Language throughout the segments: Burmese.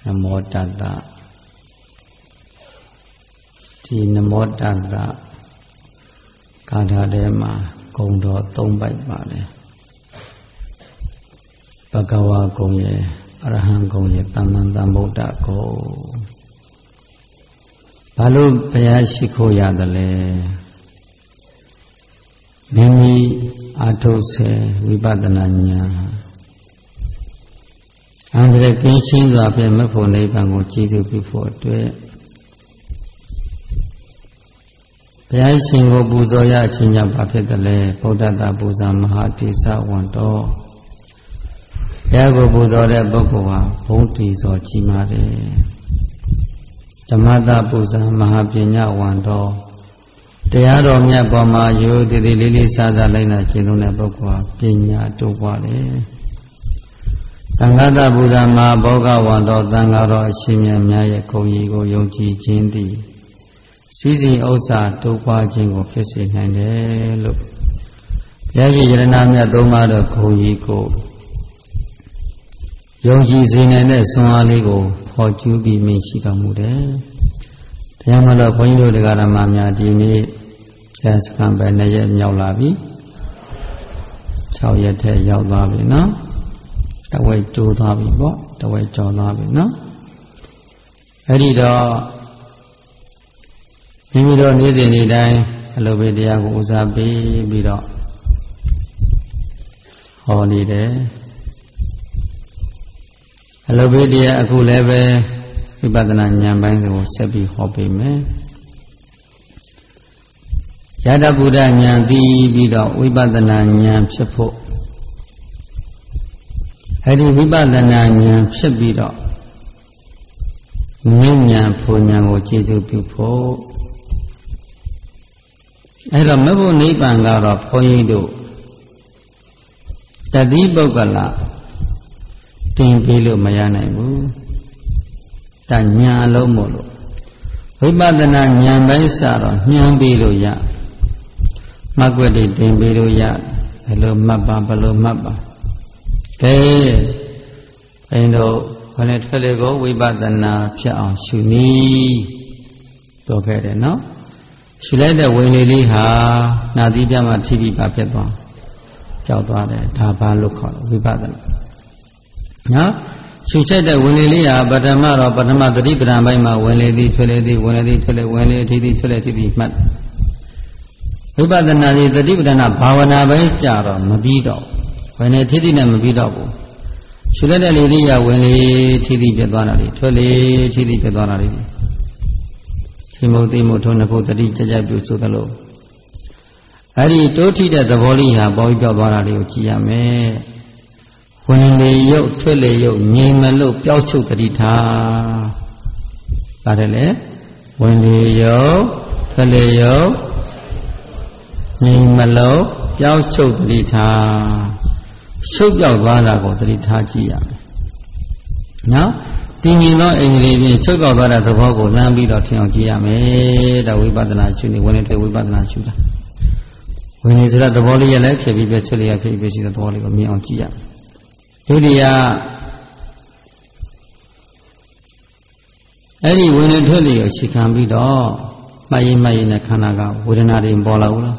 နမောတတ္တဒီနမောတတ္တဂါထာထဲမှာဂုဏ်တော်၃ပိုက်ပါတယ်ဘဂဝါဂုဏ်ရဲ့အရဟံဂုဏ်ရဲ့သမ္မာသမ္ဗုဒ္ဓဂုဏ်ဘာလို့ဘုရားရှိခိုးရတယ်လဲမိမိအာထုတ်စေဝိပဿနာဉာဏ်အန္တရာယ်ကင်းရှင်းစွာဖြင့်မဖို့နိဗ္ဗာန်ကိုကြည်စုပြုဖို့အတွက်ဘုရားရှင်ကိုပူဇော်ရအချင်းကြောင့်ဘာဖြစ်တယ်လဲဗုဒ္ဓတာပူဇာမဟာတိသဝန္တောဘုရားကိုပူဇော်တဲ့ပုဂ္ဂိုလ်ဟာဘုံတည်စွာကြီးမားတယ်ဓမ္မတာပူဇာမဟာပညာဝန္တောတရားတော်မြတ်ပေါ်မှာရိုးသေးသေးလေးလေးစားစားလိုက်နာကျင့်သုံးတဲ့ပုဂ္ဂိုလ်ဟာပညာတိုးပွားတယ်သံဃာတပူဇာမဟာဘောဂဝန္တောသံဃာတော်အရှင်မြတ်များရဲ့ဂုဏ်ကြီးကိုယုံကြည်ခြင်းသည်စီးစိမ်ဥစ္စာတိုးပွားခြင်းကိုဖြစ်စေနိုင်တယ်လို့ဘုရားရှင်ယရဏမြတ်သုံးပါးတော်ဂုဏ်ကြီးကိုယုံကြည်စေနိုင်တဲ့ဆွမ်းအားလေးကိုဖော်ကျူးပြီးမြင်ရှိတော်မူတယ်။တရားမလို့ဘုန်းကြီးတို့တရားဓမ္မများဒီနေ့ဆရာစကံပဲ2ရက်မြောက်လာပြီ။6ရက်ထဲရောက်သွားပြီနော်။တဝက်ကျိုးသွားပြီပေါ့။တဝက်ကျော်သွားပြီနော်။အဲ့ဒီတော့မိမိတို့နေ့စဉ်နေ့တိုင်းအလိုပဲတရားကိုဦးစားပေးပြီးတော့ဟောနေတယ်အလိုပဲတရားအခုလည်းပဲဝိပဿနာဉာဏ်ပိုင်းကိုဆက်ပြီးဟောပေးမယ်ယတဗုဒ္ဓဉာဏ်သိပြီးတော့ဝိပဿနာဉာဏ်ဖြစ်ဖို့အဲ့ဒီဝိပဿနာဉာဏ်ဖြစ်ပြီးတော့ဉာဏ်ဖို့ဉာဏ်ကိုကျေစုပြုဖို့အဲ့တော့မဘုနိဗ္ဗာန်ကတော့ဘုန်းကြီးတို့တတိပုဂ္ဂလတင်ပေးလို့မရနိုင်ဘူးတညာလုံးမို့လို့ဝိပဿနာဉာဏ်ပိုင်းစတော့ညှမ်းပေးလို့ရမှတ်ွက်တွေတင်ပေးလို့ရဘယ်လိုမှတ်ပါဘယ်လိုမှတ်ပါကဲဘယ်တော့ခနဲ့ထွက်လေကိုဝိပဿနာဖြစ်အောင်ရှုနည်းပြောခဲ့တယ်နော်ရှုလိုက်တဲ့ဝင်လေလေးဟာနာသီးပြမှာထိပြီးပါဖြစ်သွားကြောက်သွားတယ်ဒါဘာလို့ခေါ်လဲဝိပဿနာနော်ရှုချက်တဲ့ဝင်လေလေးဟာပထမတော့ပထမသတိပဋ္ဌာန်ပိုင်းမှာဝင်လေသည်ထွက်လေသည်ဝင်လေသည်ထွက်လေဝင်လေအထိသည်ထွက်လေအထိသည်မှတ်ဝိပဿနာဒီသတိပဋ္ဌာန်ဘာဝနာပိုင်းကြတော့မပြီးတော့ဝင်လေအထိသည်နဲ့မပြီးတော့ဘူးရှုလိုက်တဲ့လေလေးဟာဝင်လေအထိသည်ဖြစ်သွားတာလေထွက်လေအထိသည်ဖြစ်သွားတာလေဒီမုတ်တိမုတ်ထုံးနှစ်ခုတတိကြကြပြုဆိုသလိုအဲ့ဒီတိုးထိတဲ့သဘောလေးဟာပေါ်ပြီးပြောက်သွားတာလေးကိုကြည့်ရမယ်ဝင်လေရုပ်ထွက်လေရုပ်ငြိမ်မလို့ပျောက်ချုပ်တတိထားပါတယ်လေဝင်လေရုပ်ထွက်လေရုပ်ငြိမ်မလို့ပျောက်ချုပ်တတိထားရှုပ်ပြောက်သွားတာကိုတတိထားကြည့်ရမယ်နော်တည်ငြိမ်သောအင်္ဂလိပ်ဖြင့်ချုပ်ပြောက်သွားတဲ့သဘောကိုလမ်းပြီးတော့ထင်အောင်ကြည့်ရမယ်ဒါဝိပဿနာရှုနေဝင်နေတဲ့ဝိပဿနာရှုတာဝင်နေဆိုတဲ့သဘောလေးရလည်းဖြစ်ပြီးပြချက်လေးရဖြစ်ပြီးရှိတဲ့သဘောလေးကိုမြင်အောင်ကြည့်ရမယ်ဒုတိယအဲ့ဒီဝင်နေထွက်လေကိုအခြေခံပြီးတော့မှတ်ရင်နဲ့ခန္ဓာကဝေဒနာတွေပေါ်လာဘူးလား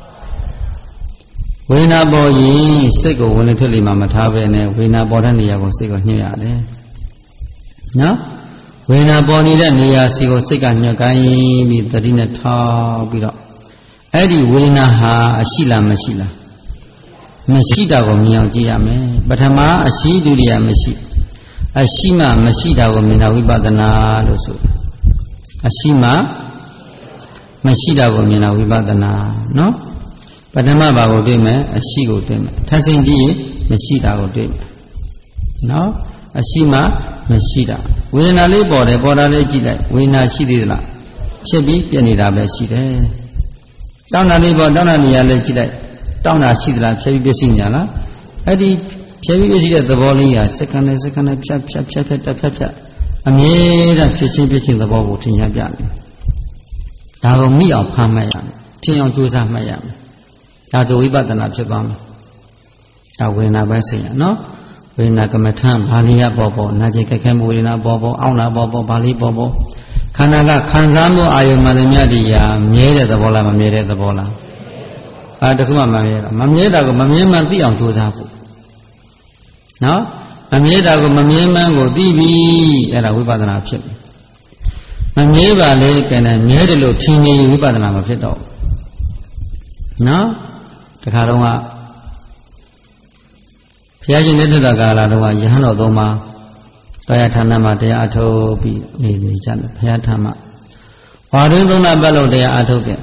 ဝေဒနာပေါ်ရင်စိတ်ကိုဝင်နေထွက်လေမှမထားပဲနဲ့ဝေဒနာပေါ်တဲ့နေရာကိုစိတ်ကိုညှိရတယ်နော်ဝေဒနာပေါ်နေတဲ့နေရာစီကိုစိတ်ကညှိကိုင်းပြီးတတိနဲ့ထောက်ပြီးတော့အဲ့ဒီဝေဒနာဟာအရှိလားမရှိလားမရှိတာကိုမြင်အောင်ကြည့်ရမယ်ပထမအရှိဒုတိယမရှိအရှိမှမရှိတာကိုမြင်တာဝိပဿနာလို့ဆိုအရှိမှမရှိတာကိုမြင်တာဝိပဿနာနော်ပထမဘာကိုတွေ့မယ်အရှိကိုတွေ့မယ်ထပ်စိမ့်ကြည့်ရင်မရှိတာကိုတွေ့မယ်နော်အရှိမှမရှိတာဝေဒနာလေးပေါ်တယ်ပေါ်တာလေးကြည့်လိုက်ဝေဒနာရှိသေးသလားဖြစ်ပြီးပြည့်နေတာပဲရှိတယ်တောင်းတာလေးပေါ်တောင်းတာနေရာလေးကြည့်လိုက်တောင်းတာရှိသလားဖြည်းဖြည်းပြည့်စုံညာလားအဲ့ဒီဖြည်းဖြည်းပြည့်စုံတဲ့သဘောလေးဟာစက္ကန့်နဲ့ဖြတ်အမြဲတမ်းဖြစ်ချင်းသဘောကိုထင်ရှားပြတယ်ဒါကိုမိအောင်ဖမ်းမှတ်ရမယ်ထင်အောင်ကြိုးစားမှတ်ရမယ်ဒါဆိုဝိပဿနာဖြစ်သွားမယ်ဒါဝေဒနာပဲစိတ်ရနော်ဝေဒနာကမ္မထံဘာလိယပေါ်ပေါ်နာကျင်ကြက်ခဲမှုဝေဒနာပေါ်ပေါ်အောင့်လာပေါ်ပေါ်ဘာလိပေါ်ပေါ်ခန္ဓာကခံစားမှုအာယုံမှန်သမျှတရားမြဲတဲ့သဘောလားမမြဲတဲ့သဘောလားတခုမှမမြဲတာမမြဲတာကိုမမြဲမှန်သိအောင်ကြိုးစားဖို့နော်မမြဲတာကိုမမြဲမှန်ကိုသိပြီအဲ့ဒါဝိပဿနာဖြစ်ပြီမမြဲပါလေကဲနဲ့မြဲတယ်လို့ထင်နေဝိပဿနာမဖြစ်တော့နော်တခါတော့ကဘုရားရှင်လက်ထက်ကာလတော့ယဟန်တော်သုံးပါးတရားဌာနမှာတရားအထုတ်ပြီးနေကြတယ်ဘုရားဌာနမှာဝါရင်းသုံးလပတ်လုံးတရားအထုတ်တယ်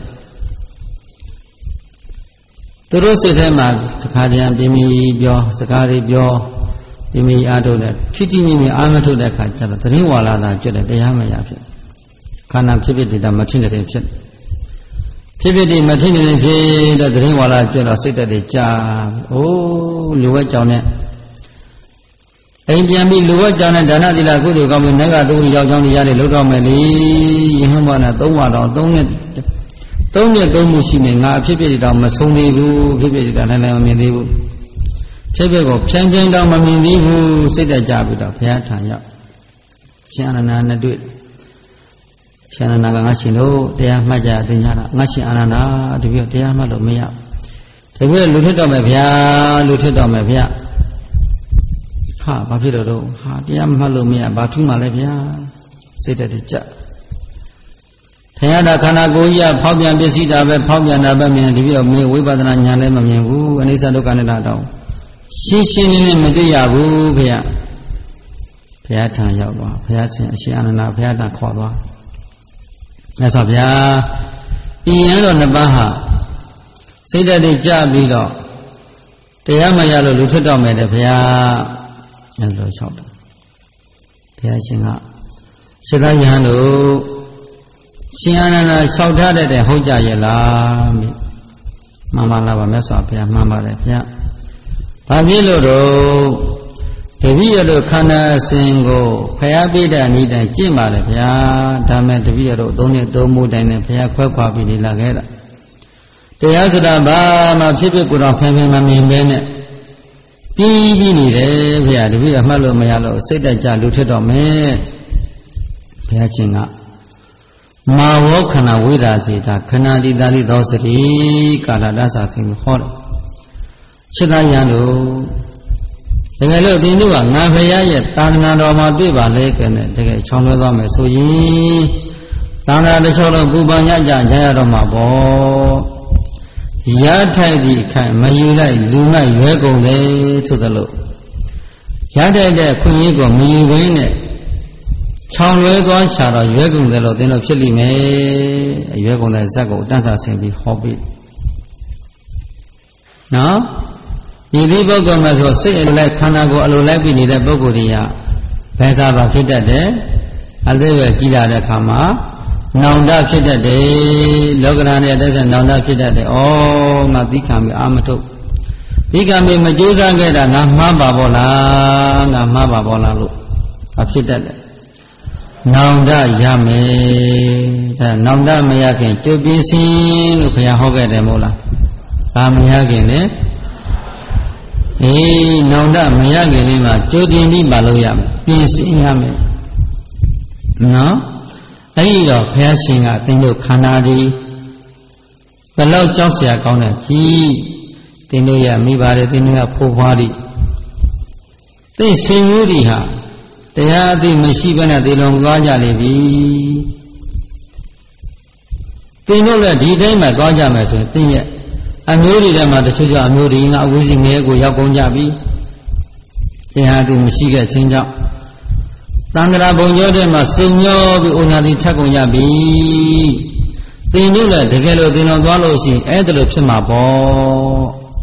သူတို့စိတ်ထဲမှာတခါတည်းပြင်းပြီးပြောစကားတွေပြောပြင်းပြီးအထုတ်တယ်ထိထိမိမိအာမထုတ်တဲ့အခါကျတော့သတိဝါလာတာကျွတ်တယ်တရားမရဖြစ်ခန္ဓာဖြစ်ဖြစ်တည်တာမထင်တဲ့ဖြစ်ဖြစ်ဖြစ်ဒီမထင်နေဖြစ်တဲ့သတိဝါလာကျွတ်တော့စိတ်တက်တွေကြာအိုးလူဝဲကြောင်နဲ့အိမ်ပြန်ပြီးလူဝဲကြောင်နဲ့ဒါနသီလကုသိုလ်ကောင်းပြီးနဂသုရိယောက်ျောင်းတွေရတယ်လှုပ်တော့မယ်လေယဟန်ဘောနဲ့3ဝါတော့3နှစ်3မှုရှိနေငါအဖြစ်ဖြစ်တောင်မဆုံးသေးဘူးဖြစ်ဖြစ်တောင်လည်းမမြင်သေးဘူးဖြစ်ဖြစ်ကိုဖြန်းတောင်မမြင်သေးဘူးစိတ်တက်ကြပြီးတော့ဘုရားထံရောက်ရှင်အာနန္ဒာနဲ့တွေ့ရှင်အာနန္ဒာကငါရှင်တို့တရားမှတ်ကြတင်ကြတာငါရှင်အာနန္ဒာတပည့်တရားမှတ်လို့မရတပည့်လူထစ်တော့မယ်ဗျာလူထစ်တော့မယ်ဗျာဟာဘာဖြစ်တော့ဟာတရားမှတ်လို့မရဘာထူးမှလဲဗျာစိတ်တက်ကြထင်ရတာခန္ဓာကိုယ်ကြီးကဖောက်ပြန်ပစ္စည်းတာပဲဖောက်ပြန်တာပဲမြင်တပည့်မြင်ဝိပဿနာဉာဏ်လည်းမမြင်ဘူးအနိစ္စဒုက္ခအနတ္တတော့ရှင်းရှင်းလင်းလင်းမတွေ့ရဘူးဗျာဘုရားထံရောက်သွားဘုရားရှင်အရှင်အာနန္ဒာဘုရားထံခေါ်သွားမြတ်စွာဘုရားဤရန်တော်နှစ်ပါးဟာစိတ်ဓာတ်တွေကြပြီးတော့တရားမရလို့လူထွက်တော့မယ်တဲ့ဘုရားအဲ့လိုလျှောက်တယ်ဘုရားရှင်ကစေတယဟန်တို့ရှင်အာနန္ဒာလျှောက်ထားတဲ့ဟုတ်ကြရဲ့လားမှန်ပါလားပါမြတ်စွာဘုရားမှန်ပါတယ်ဘုရားဘာဖြစ်လို့တော့တပည့်ရတို့ခန္ဓာအစဉ်ကိုဖျားပိဒဏီတိုင်းကျင့်ပါလေဗျာဒါမဲ့တပည့်ရတို့3နှစ်3မှုတိုင်းနဲ့ဖျားခွဲခွာပြီးနေလာခဲ့တာတရားစတာဘာမှဖြစ်ဖြစ်ကိုယ်တော်ဖန်ဖန်မမြင်ပဲနဲ့ပြီးနေတယ်ဗျာတပည့်ရမှတ်လို့မရလို့စိတ်တက်ကြလူထစ်တော့မယ်ဘုရားရှင်ကမာဝခဏဝိဒါစေတာခဏတိတာလိသောစတိကာလတ္တသာသိဟောတယ်ခြေသားရန်တို့တကယ်လို့သင်တို့ကငါဖရာရဲ့သာသနာတော်မှာတွေ့ပါလေကဲနဲ့တကယ်ချောင်းလွှဲသွားမယ်ဆိုရင်သာသနာတစ်ချို့တော့ပူပန်ကြကြရတော့မှာပေါ့ရထိုက်သည့်ခိုင်မယူလိုက်လူလိုက်ရွဲကုန်တယ်ဆိုသလိုရထိုက်တဲ့ခွင့်ရကိုမယူဘဲနဲ့ချောင်းလွှဲသွားချတော့ရွဲကုန်တယ်လို့သင်တို့ဖြစ်လိမ့်မယ်ရွဲကုန်တဲ့ဇက်ကိုတန်းစာဆင်ပြီးဟောပြီးနော်ဒီဒီပုဂ္ဂိုလ်မှာဆိုစိတ်အလိုက်ခန္ဓာကိုယ်အလိုလိုက်ပြီးနေတဲ့ပုဂ္ဂိုလ်တွေကဘယ်ကပါဖြစ်တတ်တယ်အသေးပဲကြီးလာတဲ့အခါမှာနောင်တဖြစ်တတ်တယ်လောကဓာတ်နဲ့တည်းကနောင်တဖြစ်တတ်တယ်ဩငါသိခံပြီးအာမထုတ်သိခံပြီးမကြိုးစားခဲ့တာငါမှားပါဘောလားငါမှားပါဘောလားလို့ဖြစ်တတ်တယ်နောင်တရမယ်ဒါနောင်တမရခင်ကြိုးပြင်းစင်းလို့ဘုရားဟောခဲ့တယ်မဟုတ်လားဘာမရခင်လဲနောင်တမရခင်လေးမှာကြိုတင်ပြီးမလုပ်ရမယ်ပြင်ဆင်ရမယ်နော်အဲ့ဒီတော့ဘုရားရှင်ကသင်တို့ခန္ဓာဒီဘယ်လောက်ကြောက်เสียကောင်းတဲ့ကြီးသင်တို့ရမိပါတယ်သင်တို့ရဖိုးဖွားသည်သိစင်မှုဒီဟာတရားအသိမရှိဘဲနဲ့ဒီလုံသွားကြလိမ့်ပြီသင်တို့လည်းဒီတိုင်းမှာသွားကြမယ်ဆိုရင်သင်ရဲ့အမျိုးတွေထဲမှာတချို့အမျိုးတွေငါအဝိဇ္ဇငယ်ကိုရောက်ကုန်ကြပြီတရားသူမရှိခဲ့ခြင်းကြောင့်သံဃာဘုံကျော်ထဲမှာစုံညောပြီးဩညာတိထက်ကုန်ကြပြီသင်တို့လည်းတကယ်လို့သင်တော်သွားလို့ရှိရင်အဲ့ဒါလိုဖြစ်မှာပေါ့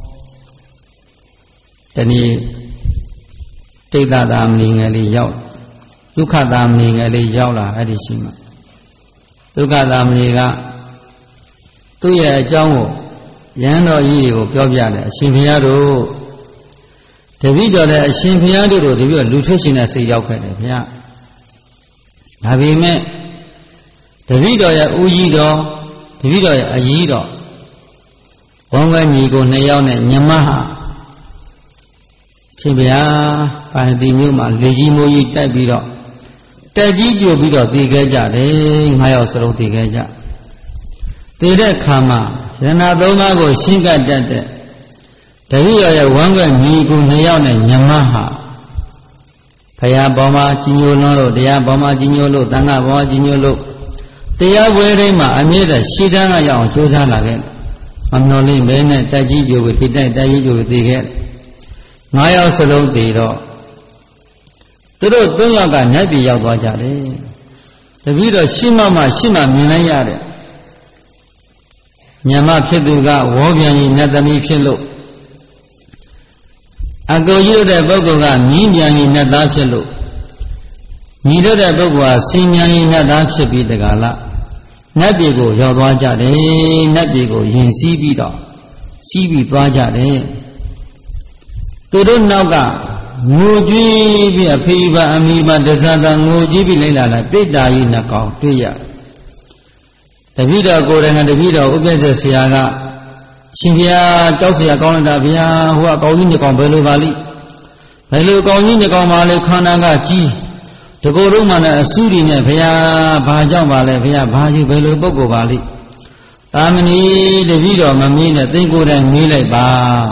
တနည်းတိတ်တာမဏိငယ်လေးရောက်ဒုက္ခတာမဏိငယ်လေးရောက်လာအဲ့ဒီရှိမှာဒုက္ခတာမဏိကသူ့ရဲ့အကြောင်းကိုရဟန်းတော်ကြီးကိုပြောပြတယ်အရှင်ဘုရားတို့တပည့်တော်လည်းအရှင်ဘုရားတို့တပည့်တော်လူထွက်ရှင်တဲ့စိတ်ရောက်ခဲ့တယ်ဘုရားဒါပေမဲ့တပည့်တော်ရဲ့ဦးကြီးတော်တပည့်တော်ရဲ့အကြီးတော်ဝမ်းဝဲညီကို2ယောက်နဲ့ညမဟာရှင်ဗျာပါဏတိမြို့မှာလေကြီးမိုးကြီးတိုက်ပြီးတော့တက်ကြီးပြိုပြီးတော့တည်ခဲ့ကြတယ်9 ယောက်စလုံးတည်ခဲ့ကြတည်တဲ့ခါမှာရဏသုံးပါးကိုရှင်းကပ်တတ်တဲ့တပည့်တော်ရဲ့ဝမ်းကွက်ညီကူ2 ယောက်နဲ့ညမဟာဖရာပေါ်မှာကြီးညိုလွန်းလို့တရားပေါ်မှာကြီးညိုလို့သံဃာပေါ်မှာကြီးညိုလို့တရားပွဲတိုင်းမှာအမြဲတမ်းရှိတန်းကရအောင်ကြိုးစားလာခဲ့မမျော်လင့်ပဲနဲ့တက်ကြီးပြိုပြီးတိုက်တက်ကြီးပြိုပြီးတည်ခဲ့9 ယောက်စလုံးတည်တော့သူတို့3 ယောက်ကနတ်ပြည်ရောက်သွားကြတယ်တပည့်တော်ရှင်းမှမြင်လိုက်ရတယ်ညမဖြစ်သူကဝေါပြန်ကြီးနတ်သမီးဖြစ်လို့အကိုကြီးတဲ့ပုဂ္ဂိုလ်ကမြင်းပြန်ကြီးနတ်သားဖြစ်လို့ညီတို့တဲ့ပုဂ္ဂိုလ်ကစင်မြန်ကြီးနတ်သားဖြစ်ပြီးတကားလားနတ်ပြည်ကိုရောက်သွားကြတယ်နတ်ပြည်ကိုယဉ်စီးပြီးတော့စီးပြီးသွားကြတယ်သူတို့နောက်ကငိုကြွေးပြီးအဖေပါအမိပါတဇာတာငိုကြွေးပြီးလိုက်လာတာပိတ္တာကြီးနှကောင်တွေ့ရတပည့်တော်ကိုယ်တိုင်ကတပည့်တော်ဥပ္ပဇ္ဇဆရာကရှင်ဗျာကြောက်เสียကောင်းလိုက်တာဗျာဟိုကကောင်းကြီးနှကောင်ဘယ်လိုပါလိဘယ်လိုကောင်းကြီးနှကောင်ပါလဲခန္ဓာကကြီးတကိုယ်လုံးမှလည်းအဆူတွေနဲ့ဗျာဘာကြောင့်ပါလဲဗျာဘာကြီးဘယ်လိုပုဂ္ဂိုလ်ပါလိသာမဏေတပည့်တော်မမေးနဲ့သိကိုယ်တိုင်မေးလိုက်ပါ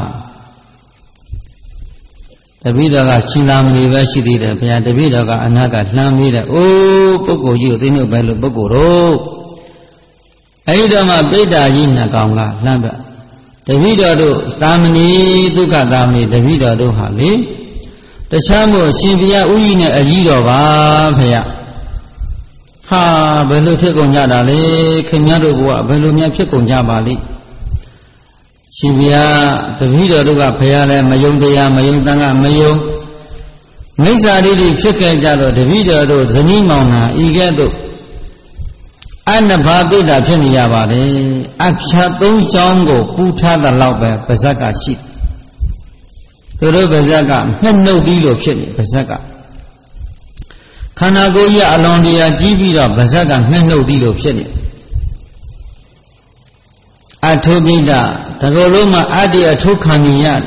တပည့်တော်ကရှင်သာမဏေပဲရှိသေးတယ်ဗျာတပည့်တော်ကအနာကလှမ်းမေးတယ်အိုးပုဂ္ဂိုလ်ကြီးကိုသိလို့ဘယ်လိုပုဂ္ဂိုလ်တော့အဲ့ဒီတော့မှပိတ္တာကြီးနှကောင်ကလှမ်းပြတပည့်တော်တို့သာမဏေဒုက္ခသာမဏေတပည့်တော်တို့ဟာလေတခြားမို့အရှင်ဘုရားဥကြီးနဲ့အကြီးတော်ပါဖေရဟာဘယ်လိုဖြစ်ကုန်ကြတာလဲခင်ဗျားတို့ကဘယ်လိုများဖြစ်ကုန်ကြပါလိရှင်ဘုရားတပည့်တော်တို့ကဖေရလည်းမယုံတရားမယုံတန်ခါမယုံမိစ္ဆာဒိဋ္ဌိဖြစ်ခဲ့ကြတော့တပည့်တော်တို့ဇနီးမောင်နှံဤကဲ့သို့အနဘာပိတ္တာဖြစ်နေရပါတယ်အဖြတ်3 ချောင်းကိုပူထားတဲ့လောက်ပဲပါဇက်ကရှိသူတို့ပါဇက်ကနှစ်နှုတ်ပြီးလို့ဖြစ်နေပါဇက်ကခန္ဓာကိုယ်ကြီးအလွန်တရာကြီးပြီးတော့ပါဇက်ကနှစ်နှုတ်ပြီးလို့ဖြစ်နေအထုပိတ္တာတကောလုံးမှာအတ္တိအထုခံနေရတယ်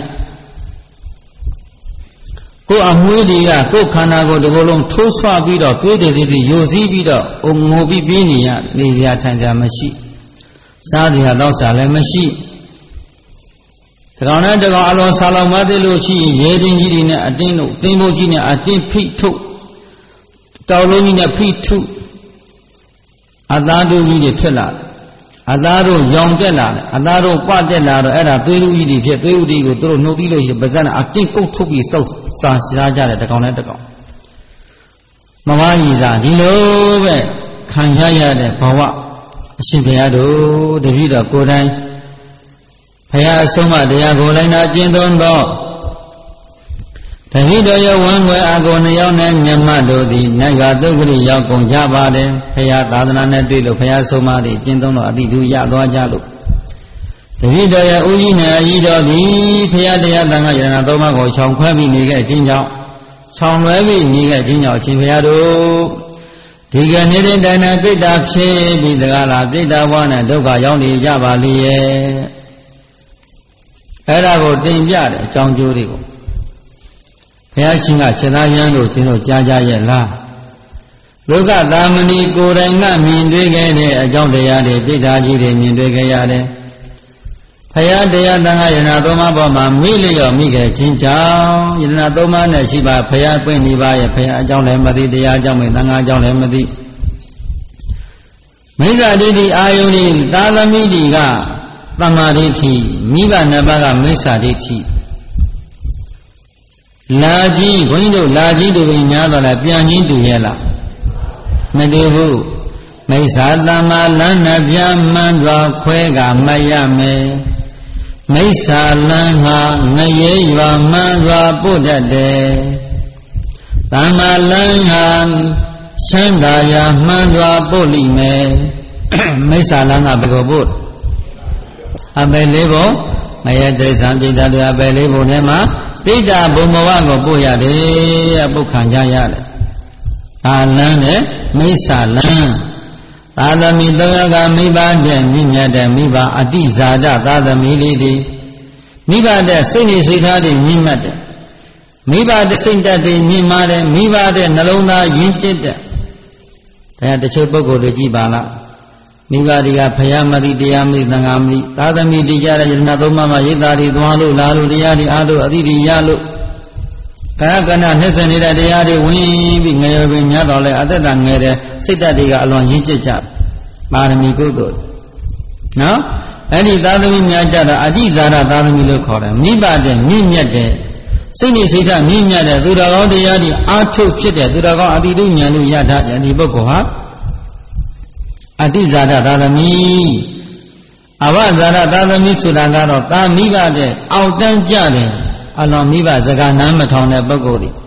ကိုယ်အမွှေးတွေကကိုယ်ခန္ဓာကိုယ်တကောလုံးထိုးဆွပြီးတော့သွေးတွေတွေယိုစီးပြီးတော့ငိုပြီးပြင်းနေရနေစရာထိုင်စရာမရှိစားစရာတော့စားလည်းမရှိတကောင်နဲ့တကောင်အလွန်ဆာလောင်မသိလို့ရှိရင်ရေတင်းကြီးတွေနဲ့အတင်းတို့တင်းမိုးကြီးနဲ့အတင်းဖိထုတ်တောက်လုံးကြီးနဲ့ဖိထုအသားတို့ကြီးတွေထွက်လာအသားတို့ရောင်တက်လာတယ်အသားတို့ပတက်လာတော့အဲ့ဒါသွေးဥကြီးတွေဖြစ်သွေးဥတွေကိုသူတို့နှုတ်ပြီးလို့ရှိရင်ပါးစပ်နဲ့အတင်းကုတ်ထုတ်ပြီးစောက်စားကြတယ်တကောင်နဲ့တကောင်မမကြီးစားဒီလိုပဲခံရရတဲ့ဘဝအရှင်ဘုရားတို့တပည့်တော်ကိုယ်တိုင်ဘုရားအဆုံးအမတရားကိုလိုက်နာကျင့်သုံးတော့တပည့်တော်ရဲ့ဝမ်းွယ်အကုန်2 ယောက်နဲ့ညမတို့သည်နတ်ရွာသုတ်ကလေးရောက်ကုန်ကြပါတယ်ဘုရားသာသနာနဲ့တွေ့လို့ဘုရားဆုံးမတွေကျင့်သုံးတော့အတိတူရသွားကြလို့တပည့်တော်ရဲ့ဥကြီးနဲ့အကြီးတော်သည်ဘုရားတရားသံဃာယရဏသုံးပါးကိုခြောင်ခွဲပြီးနေခဲ့ခြင်းကြောင့်ခြောင်လွဲပြီးနေခဲ့ခြင်းကြောင့်အရှင်ဘုရားတို့ဒီကနေ့တဲ့တိုင်တိုင်ပိတ္တာဖြစ်ပြီးတကားလားပိတ္တာဘဝနဲ့ဒုက္ခရောက်နေကြပါလိရဲ့အဲ့ဒါကိုတင်ပြတယ်အကြောင်းကျိုးတွေကိုဘုရားရှင်ကခြေသားရန်တို့သင်တို့ကြားကြရဲ့လားလောကသာမဏေကိုယ်တိုင်ကမြင်တွေ့ခဲ့တဲ့အကြောင်းတရားတွေပိဋကကြီးတွေမြင်တွေ့ခဲ့ရတယ်ဘုရားတရားသံဃာယနာသုံးပါးပေါ်မှာမိလျော်မိခဲ့ခြင်းကြောင့်ယနာသုံးပါးနဲ့ရှိပါဘုရားပွင့်နေပါရဲ့ဘုရားအကြောင်းလည်းမသိတရားအကြောင်းလည်းသံဃာအကြောင်းလည်းမသိမိစ္ဆာဒိဋ္ဌိအာယုန်ဒီသာသမီတွေကသမာဓိဋ္ဌိမိဘနှစ်ပါးကမိစ္ဆာဒိဋ္ဌိလာကြီးဘုန်းကြီးတို့လာကြီးတို့ပြင်များတော့လဲပြန်ချင်းတူရဲ့လားမတူဘူးမိစ္ဆာသမ္မာလမ်းနဲ့ပြန်မှန်စွာခွဲကမရမယ်မိစ္ဆာလမ်းဟာငရေရွာမှန်စွာပို့တတ်တယ်သမ္မာလမ်းဟာချမ်းသာရာမှန်စွာပို့လိမ့်မယ်မိစ္ဆာလမ်းကဘယ်ကိုပို့အပယ်လေးပုံမယတိသံပိဋ္ဌတွေအပယ်လေးပုံထဲမှာပိဋ္ဌဘုံဘဝကိုပို့ရတယ်ပုတ်ခံကြရတယ်အာလန်းနဲ့မိစ္ဆာလန်းသာသမီ3 ယောက်ကမိဘတဲ့မြင့်မြတ်တဲ့မိဘအတိဇာတသာသမီလေးတွေမိဘတဲ့စိတ်နေစိတ်ထားတွေမြင့်မြတ်တယ်မိဘတဲ့စိတ်ဓာတ်တွေမြင့်မားတယ်မိဘတဲ့နှလုံးသားယဉ်ကျေးတဲ့တရားတချို့ပုဂ္ဂိုလ်တွေကြည်ပါလားမိဘတွေကဖယားမသိတရားမသိသံဃာမသိသာသမီတရားတဲ့ယတနာသုံးပါးမှာရိတ်သားတွေသွားလို့လာလို့တရားတွေအားလို့အသီးတွေရလို့ကာယကဏနှိစ္စနေတဲ့တရားတွေဝင်ပြီးငယ်ရွယ်ပင်ညတော့လဲအသက်တာငယ်တဲ့စိတ်ဓာတ်တွေကအလွန်ရင့်ကျက်ကြပါရမီကုသိုလ်နော်အဲ့ဒီသာသမီများကြတော့အဋ္ဌဇာရသာသမီလို့ခေါ်တယ်မိဘတဲ့မြင့်မြတ်တဲ့စိတ်နဲ့စိတ်ဓာတ်မြင့်မြတ်တဲ့သူတော်ကောင်းတရားတွေအာထုတ်ဖြစ်တဲ့သူတော်ကောင်းအတိတုဉာဏ်တို့ရတာဒီပုဂ္ဂိုလ်ဟာအဋ္ဌဇာရသာသမီအဝဇာရသာသမီဆိုတာကတော့သာမိဘတဲ့အောက်တန်းကြတယ်အလွန်မိဘစကားနားမထောင်တဲ့ပုဂ္ဂိုလ်တွေ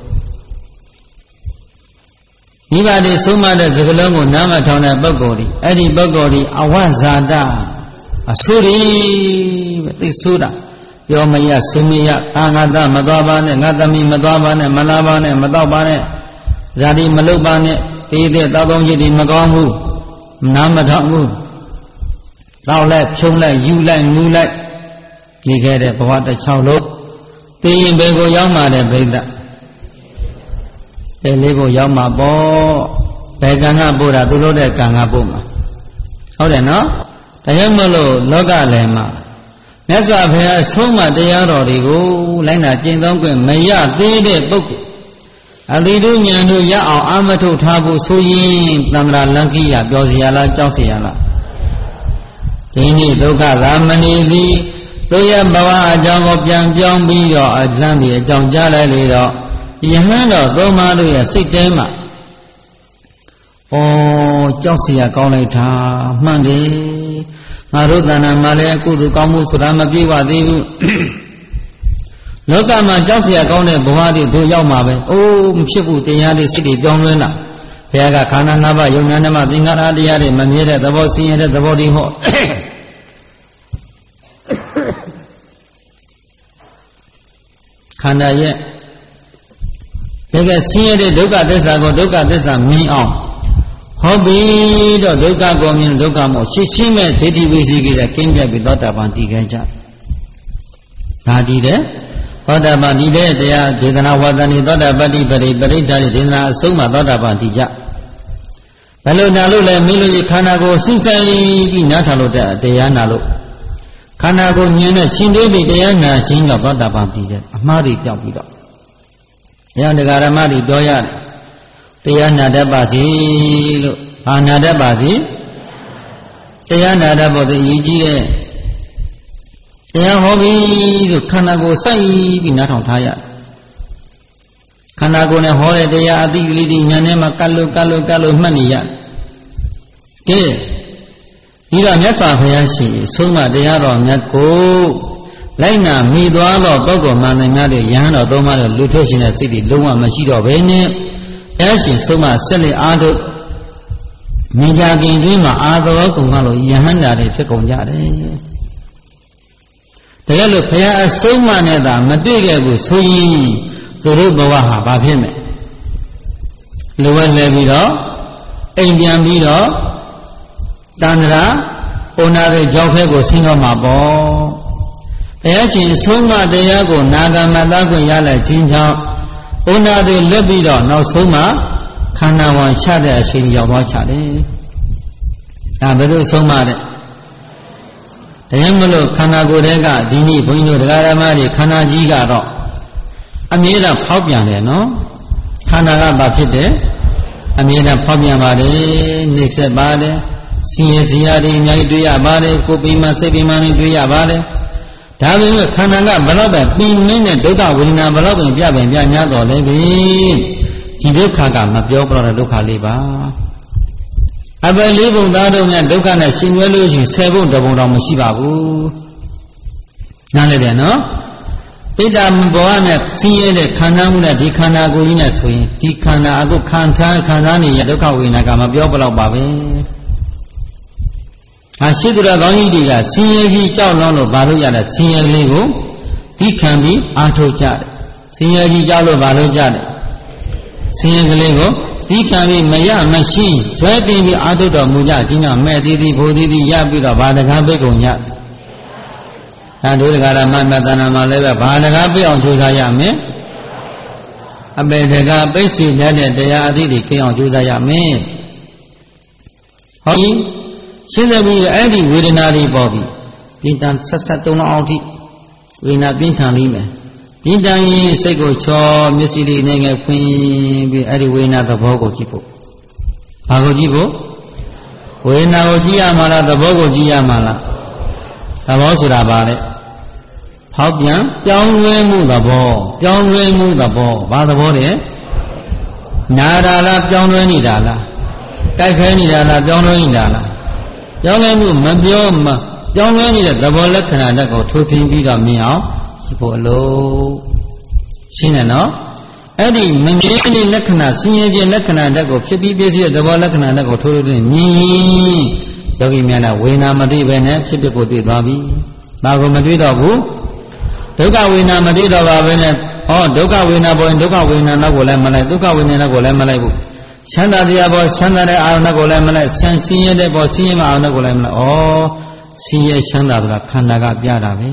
မိဘတွေဆုံးမတဲ့စကားလုံးကိုနားမထောင်တဲ့ပုဂ္ဂိုလ်တွေအဲ့ဒီပုဂ္ဂိုလ်တွေအဝဇာတအဆိုးတွေပဲသိဆိုးတာပြောမရဆုမရအာငါတမသွားပါနဲ့ငါသမီးမသွားပါနဲ့မလာပါနဲ့မတော့ပါနဲ့ဇာတိမလုပ်ပါနဲ့တေးတဲ့တောက်တောင်းကြီးတွေမကောင်းဘူးနားမထောင်ဘူးတောက်လိုက်ဖြုံးလိုက်ယူလိုက်မူလိုက်နေခဲ့တဲ့ဘဝတစ်ချောင်းလုံးသိရင်ဘယ်ကိုရောက်မှာလဲပြိဿဘယ်လေးကိုရောက်မှာပေါ့ဘယ်ကံကပို့တာသူတို့တဲ့ကံကပို့မှာဟုတ်တယ်နော်ဒါကြောင့်မလို့လောကလည်းမှာမြတ်စွာဘုရားဆုံးမတရားတော်တွေကိုလိုက်နာကျင့်သုံးခွင့်မရသေးတဲ့ပုဂ္ဂိုလ်အတိတုဉာဏ်တို့ရအောင်အာမထုတ်ထားဖို့ဆိုရင်သန္တရာလက္ခိယပြောเสียလားကြောက်เสียလားဒီနေ့ဒုက္ခသာမဏိသည်တို့ရဲ့ဘဝအကြောင်းကိုပြန်ပြောင်းပြီးတော့အလန့်ပြီးအကြောင်းကြားလိုက်လေတော့ယဟန်တော်သုံးပါးတို့ရဲ့စိတ်ထဲမှာကြောက်เสียကောင်းလိုက်တာမှန်တယ်ငါတို့တဏ္ဍာမှာလည်းကုသိုလ်ကောင်းမှုဆိုတာမပြေဝသေးဘူးလောကမှာကြောက်เสียကောင်းတဲ့ဘဝတွေတို့ရောက်မှာပဲမဖြစ်ဘူးတရားတွေစိတ်တွေပြောင်းလဲလာဘုရားကခန္ဓာ၅ပါးယုံနာနမသင်္ခါရတရားတွေမမြဲတဲ့သဘောဆင်းရဲတဲ့သဘောတွေဟောခန္ဓာရဲ့တကယ်ဆင်းရဲတဲ့ဒုက္ခသစ္စာကိုဒုက္ခသစ္စာမြင်အောင်ဟုတ်ပြီတော့ဒုက္ခကိုမြင်ဒုက္ခမို့ရှင်းရှင်းမဲ့ဒိဋ္ဌိဝိသိကိစ္စကင်းပြပြီးသောတာပန်တည်ခဲ့ကြ။ဒါတည်တယ်သောတာပန်တည်တဲ့တရားဒေသနာဝါဒနိသောတာပတ္တိပရိပရိဋ္ဌာဒေသနာအဆုံးမှာသောတာပန်တည်ကြ။ဘယ်လိုနာလို့လဲမင်းတို့ခန္ဓာကိုယ်စိဆိုင်ပြီးနားထောင်လို့တဲ့တရားနာလို့ခန္ဓာကိုယ်မြင်တဲ့ရှင်သေးပြီးတရားနာခြင်းကြောင့်သောတာပန်တည်ကြ။အမှားတွေပြောက်ပြီးတော့။တရားဓမ္မတွေပြောရတယ်။တရားနာတတ်ပါစေလို့ဘာနာတတ်ပါစေတရားနာတတ်ဖို့တည်ရည်ကြီးတဲ့တရားဟောပြီးဆိုခန္ဓာကိုယ်စိုက်ပြီးနားထောင်ထားရခန္ဓာကိုယ်နဲ့ဟောတဲ့တရားအတိကလေးတွေညာထဲမှာကတ်လို့မှတ်နေရကဲဒီတော့မြတ်စွာဘုရားရှင်ဆုံးမတရားတော်မြတ်ကိုလိုက်နာမိသွားတော့ပုဂ္ဂိုလ်မှန်တယ်များတဲ့ယဟန်တော်သုံးပါးတဲ့လူထုတ်ရှင်တဲ့စိတ်တွေလုံးဝမရှိတော့ဘဲနဲ့အဲရှင်ဆုံးမဆက်လက်အားထုတ်မြင်ကြခင်တွင်မှာအာသောကုန်ကလို့ယဟန္တာတွေဖြစ်ကုန်ကြတယ်တကယ်လို့ဘုရားအဆုံးမနဲ့သာမတွေ့ခဲ့ဘူးဆိုရင်သူတို့ဘဝဟာဘာဖြစ်မလဲလိုဝဲလဲပြီးတော့အိမ်ပြန်ပြီးတော့တန္တရာဩနာရဲ့ကြောက်ခဲကိုဆင်းတော့မှာပေါ့ဘုရားရှင်ဆုံးမတရားကိုနာဂမတခွင့်ရလိုက်ခြင်းကြောင့်ဩနာတွေလွတ်ပြီးတော့နောက်ဆုံးမှာခန္ဓာဝန်ချတဲ့အချိန်ရောက်သွားချတယ်ဒါဘယ်လိုဆုံးမတဲ့တရားမလို့ခန္ဓာကိုယ်တွေကဒီနေ့ဘုန်းကြီးတို့တရားဓမ္မတွေခန္ဓာကြီးကတော့အမြဲတမ်းဖောက်ပြန်တယ်နော်ခန္ဓာကဘာဖြစ်တယ်အမြဲတမ်းဖောက်ပြန်ပါတယ်နှိစ္စပါတယ်ဆင်းရဲစရာတွေအများကြီးတွေ့ရပါတယ်ကိုယ်ပိမှစိတ်ပိမှတွေတွေ့ရပါတယ်ဒါပေမဲ့ခန္ဓာကဘလောက်ပဲပင်မင်းတဲ့ဒုက္ခဝေဒနာဘလောက်ပဲပြညာတော်လဲပြီဒီဒုက္ခကမပြောပြတဲ့ဒုက္ခလေးပါအပယ်လေးပုံသားတို့များဒုက္ခနဲ့ရှင်ရွဲလို့ရှိရင်10ပုံတပုံတော့မရှိပါဘူးနားလည်တယ်နော်ပိဋကဘောကနဲ့ဆင်းရဲတဲ့ခန္ဓာမှုနဲ့ဒီခန္ဓာကိုယ်ကြီးနဲ့ဆိုရင်ဒီခန္ဓာအခုခံစားနေရဒုက္ခဝေဒနာကမပြောပြတော့ပါပဲရှိသူတော်ကောင်းကြီးတွေကဆင်းရဲကြီးကြောက်လွန်းလို့ဘာလို့ရလဲဆင်းရဲလေးကိုဒီခံပြီးအားထုတ်ကြတယ်ဆင်းရဲကြီးကြောက်လို့ဘာလို့ကြတယ်ဆင်းရဲကလေးကိုဒီခံပြီးမရမရှိဇွဲတင်ပြီးအားထုတ်တော်မူကြခြင်းကြောင့်မဲ့သေးသည်ဘိုးသေးသည်ရပြီးတော့ဘာတကားပိတ်ကုန်ကြဒါတို့တကားရမတ်တဏ္ဍာမှာလည်းပဲဘာတကားပိတ်အောင်ကြိုးစားရမယ်အပေတကပိတ်စီတဲ့တရားအသည့်တွေကင်းအောင်ကြိုးစားရမယ်ဟောဒီရှင်းသက်ပြီးအဲ့ဒီဝေဒနာတွေပေါ်ပြီးပြင်းထန်ဆက်ဆက်တုံအောင်အထိဝေဒနာပြင်းထန်လိမ့်မယ်ပြင်းထန်ရင်စိတ်ကိုချောမျက်စိလေးနဲ့ငယ်ဖွင့်ပြီးအဲ့ဒီဝေဒနာသဘောကိုကြည့်ဖို့ဘာကိုကြည့်ဖို့ဝေဒနာကိုကြည့်ရမှာလားသဘောကိုကြည့်ရမှာလားသဘောဆိုတာဘာလဲဖောက်ပြန်ပြောင်းလဲမှုသဘောပြောင်းလဲမှုသဘောဘာသဘောလဲနာတာလားပြောင်းလဲနေတာလားတိုက်ခဲနေတာလားပြောင်းလဲနေတာလားပြောင်းလဲမှုမပြောမှပြောင်းလဲနေတဲ့သဘောလက္ခဏာတက်ကိုထိုးထင်းပြီးတော့မြင်အောင်ကြည့်ဖို့အလို့ရှင်းတယ်နော်အဲ့ဒီမမြင်တဲ့လက္ခဏာဆင်းရဲခြင်းလက္ခဏာတက်ကိုဖြစ်ပြီးပြည့်စုံတဲ့သဘောလက္ခဏာတက်ကိုထိုးလို့မြင်ရင်ယောဂီများကဝေဒနာမတွေ့ပဲနဲ့ဖြစ်ဖြစ်ကိုတွေ့သွားပြီဘာကိုမတွေ့တော့ဘူးဒုက္ခဝေဒနာမတွေ့တော့ပါပဲနဲ့ဟောဒုက္ခဝေဒနာပေါ်ရင်ဒုက္ခဝေဒနာနောက်ကိုလည်းမလိုက်ဒုက္ခဝေဒနာကိုလည်းမလိုက်ဘူးချမ်းသာတရားပေါ်ချမ်းသာတဲ့အာရုံကိုလည်းမလိုက်ဆင်းရဲတဲ့ပေါ်ဆင်းရဲမအာရုံကိုလည်းမလိုက်ဩဆင်းရဲချမ်းသာဆိုတာခန္ဓာကပြတာပဲ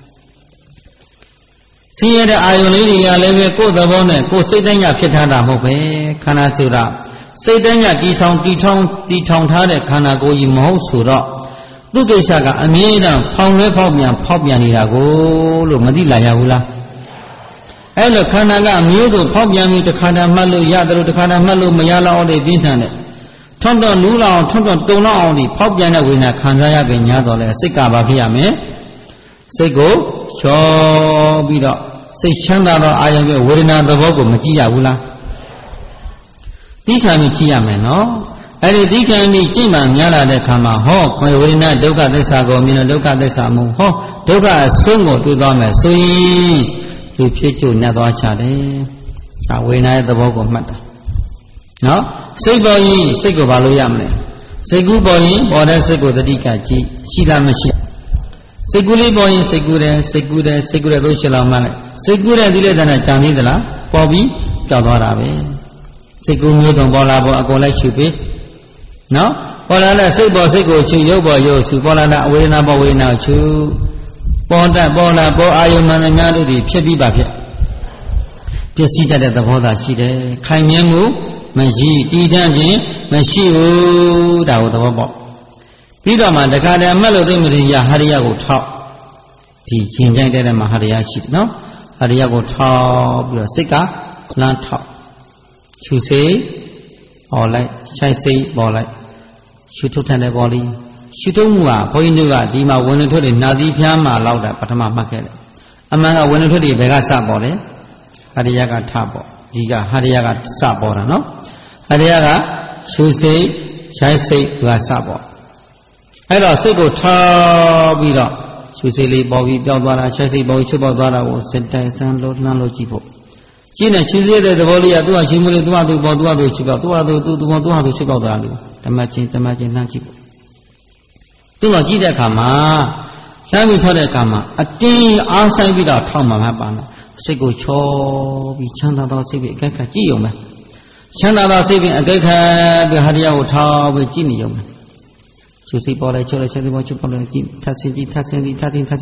ဆင်းရဲတဲ့အာရုံလေးတွေကလည်းပဲကိုယ်သဘောနဲ့ကိုယ်စိတ်တိုင်းကဖြစ်ထားတာမဟုတ်ပဲခန္ဓာဆိုတာစိတ်တိုင်းကတီထောင်ထားတဲ့ခန္ဓာကိုယ်ကြီးမဟုတ်ဆိုတော့သူကိစ္စကအမြဲတမ်းဖောင်လဲဖောက်ပြန်နေတာကိုလို့မသိလာရဘူးလားအဲ့လိုခန္ဓာကအမျိုးစုံဖောက်ပြန်ပြီးတစ်ခါတည်းမှတ်လို့ရတယ်လို့တစ်ခါတည်းမှတ်လို့မရလောက်အောင်ပြင်းထန်တယ်ထွန်းတော့နူးလောက်ထွန်းတော့တုံလောက်အောင်ဒီဖောက်ပြန်တဲ့ဝေဒနာခံစားရပြီညာတော့လဲစိတ်ကဘာဖြစ်ရမလဲစိတ်ကိုချောပြီးတော့စိတ်ချမ်းသာတော့အာရုံရဲ့ဝေဒနာသဘောကိုမကြည့်ရဘူးလားသိခံပြီးကြည့်ရမယ်နော်အဲ့ဒီသိခံပြီးကြည့်မှများလာတဲ့ခါမှာဟောဝေဒနာဒုက္ခသစ္စာကိုမြင်လို့ဒုက္ခသစ္စာမဟုတ်ဟောဒုက္ခအဆုံးကိုတွေ့သွားမယ်ဆိုရင်လူဖြစ်ကြုံနဲ့သွားချတယ်ဒါဝေဒနာရဲ့သဘောကိုမှတ်တာနော်စိတ်ပေါ်ရင်စိတ်ကိုဘာလို့ရမလဲစိတ်ကူးပေါ်ရင်ပေါ်တဲ့စိတ်ကိုသတိကကြည့်ရှိလားမရှိစိတ်ကူးလေးပေါ်ရင်စိတ်ကူးတယ်သို့ရှင်းလောက်မှလည်းစိတ်ကူးတဲ့သီလတဏ္ဍကြံသေးသလားပေါ်ပြီးကြောက်သွားတာပဲစိတ်ကူးမျိုးစုံပေါ်လာပေါ်အကုန်လိုက်ရှုပေးနော်ပေါ်လာတဲ့စိတ်ပေါ်စိတ်ကိုရှုရုပ်ပေါ်ရုပ်ရှုပေါ်လာတဲ့အဝေဒနာပေါ်ဝေဒနာရှုပေါ်တတ်ပေါ်လာပေါ်အာယုံမှန်များတို့ဒီဖြစ်ပြီးပါဖြစ်ပျက်စီးတတ်တဲ့သဘောသာရှိတယ်ခိုင်မြဲမှုမရှိတည်တံ့ခြင်းမရှိဘူးဒါကိုသဘောပေါက်ပြီးတော့မှတခါတည်းအမှတ်လို့သိမရင်ရဟရိယကိုထောက်ဒီခြင်းကြိုက်တဲ့မှာဟရိယရှိတယ်နော်ဟရိယကိုထောက်ပြီးတော့စိတ်ကလမ်းထောက်ခြုစိတ်ပေါ်လိုက်ခြိုက်စိတ်ပေါ်လိုက်ရှုထုတ်ထန်တဲ့ပေါ်လီရှုထုတ်မှုကဘုန်းကြီးတို့ကဒီမှာဝင်ထွက်တွေနှာသီးဖျားမှာလောက်တာပထမမှတ်ခဲ့တယ်အမှန်ကဝင်ထွက်တွေဘယ်ကစပေါ်လဲဟရိယကထပေါ်ဒီကဟရိယကစပေါ်တာနော်ဟရိယကရှုစိတ်ခြိုက်စိတ်ကစပေါ်အဲ့တော့စိတ်ကိုထားပြီးတော့ရှုစိတ်လေးပေါ်ပြီးပြောင်းသွားတာခြိုက်စိတ်ပေါ်ပြီးချုပ်ပေါက်သွားတာကိုစတိုင်စမ်းလို့လှမ်းလို့ကြည့်ဖို့ကြည့်နေရှုစိတ်တဲ့သဘောလေးကသူ့ဟာရှုမှုလေးသူ့ဟာသူပေါ်သူ့ဟာသူချုပ်ပေါက်သူ့ဟာသူသူ့ပေါ်သူ့ဟာသူချုပ်ပေါက်သွားတယ်ဓမ္မချင်းလှမ်းကြည့်ဖို့သူ့မှာကြည့်တဲ့အခါမှာလှမ်းပြီးထောက်တဲ့အခါမှာအတင်းအားဆိုင်ပြီးတော့ထောက်မှမပါနဲ့စိတ်ကိုချောပြီးချမ်းသာသောစိတ်ပြီးအကြိုက်ခါကြည့်ရုံပဲချမ်းသာသောစိတ်ပြီးအကြိုက်ခါပြီးဟရိယကိုထောက်ပြီးကြည့်နေရုံပဲရှုစိတ်ပေါ်လိုက်ချောလိုက်ချက်ပေါ်ချုပ်ပေါ်လိုက်ကြည့်ထပ်ဆင်းကြည့်ထပ်ဆင်းကြည့်ထပ်ချင်း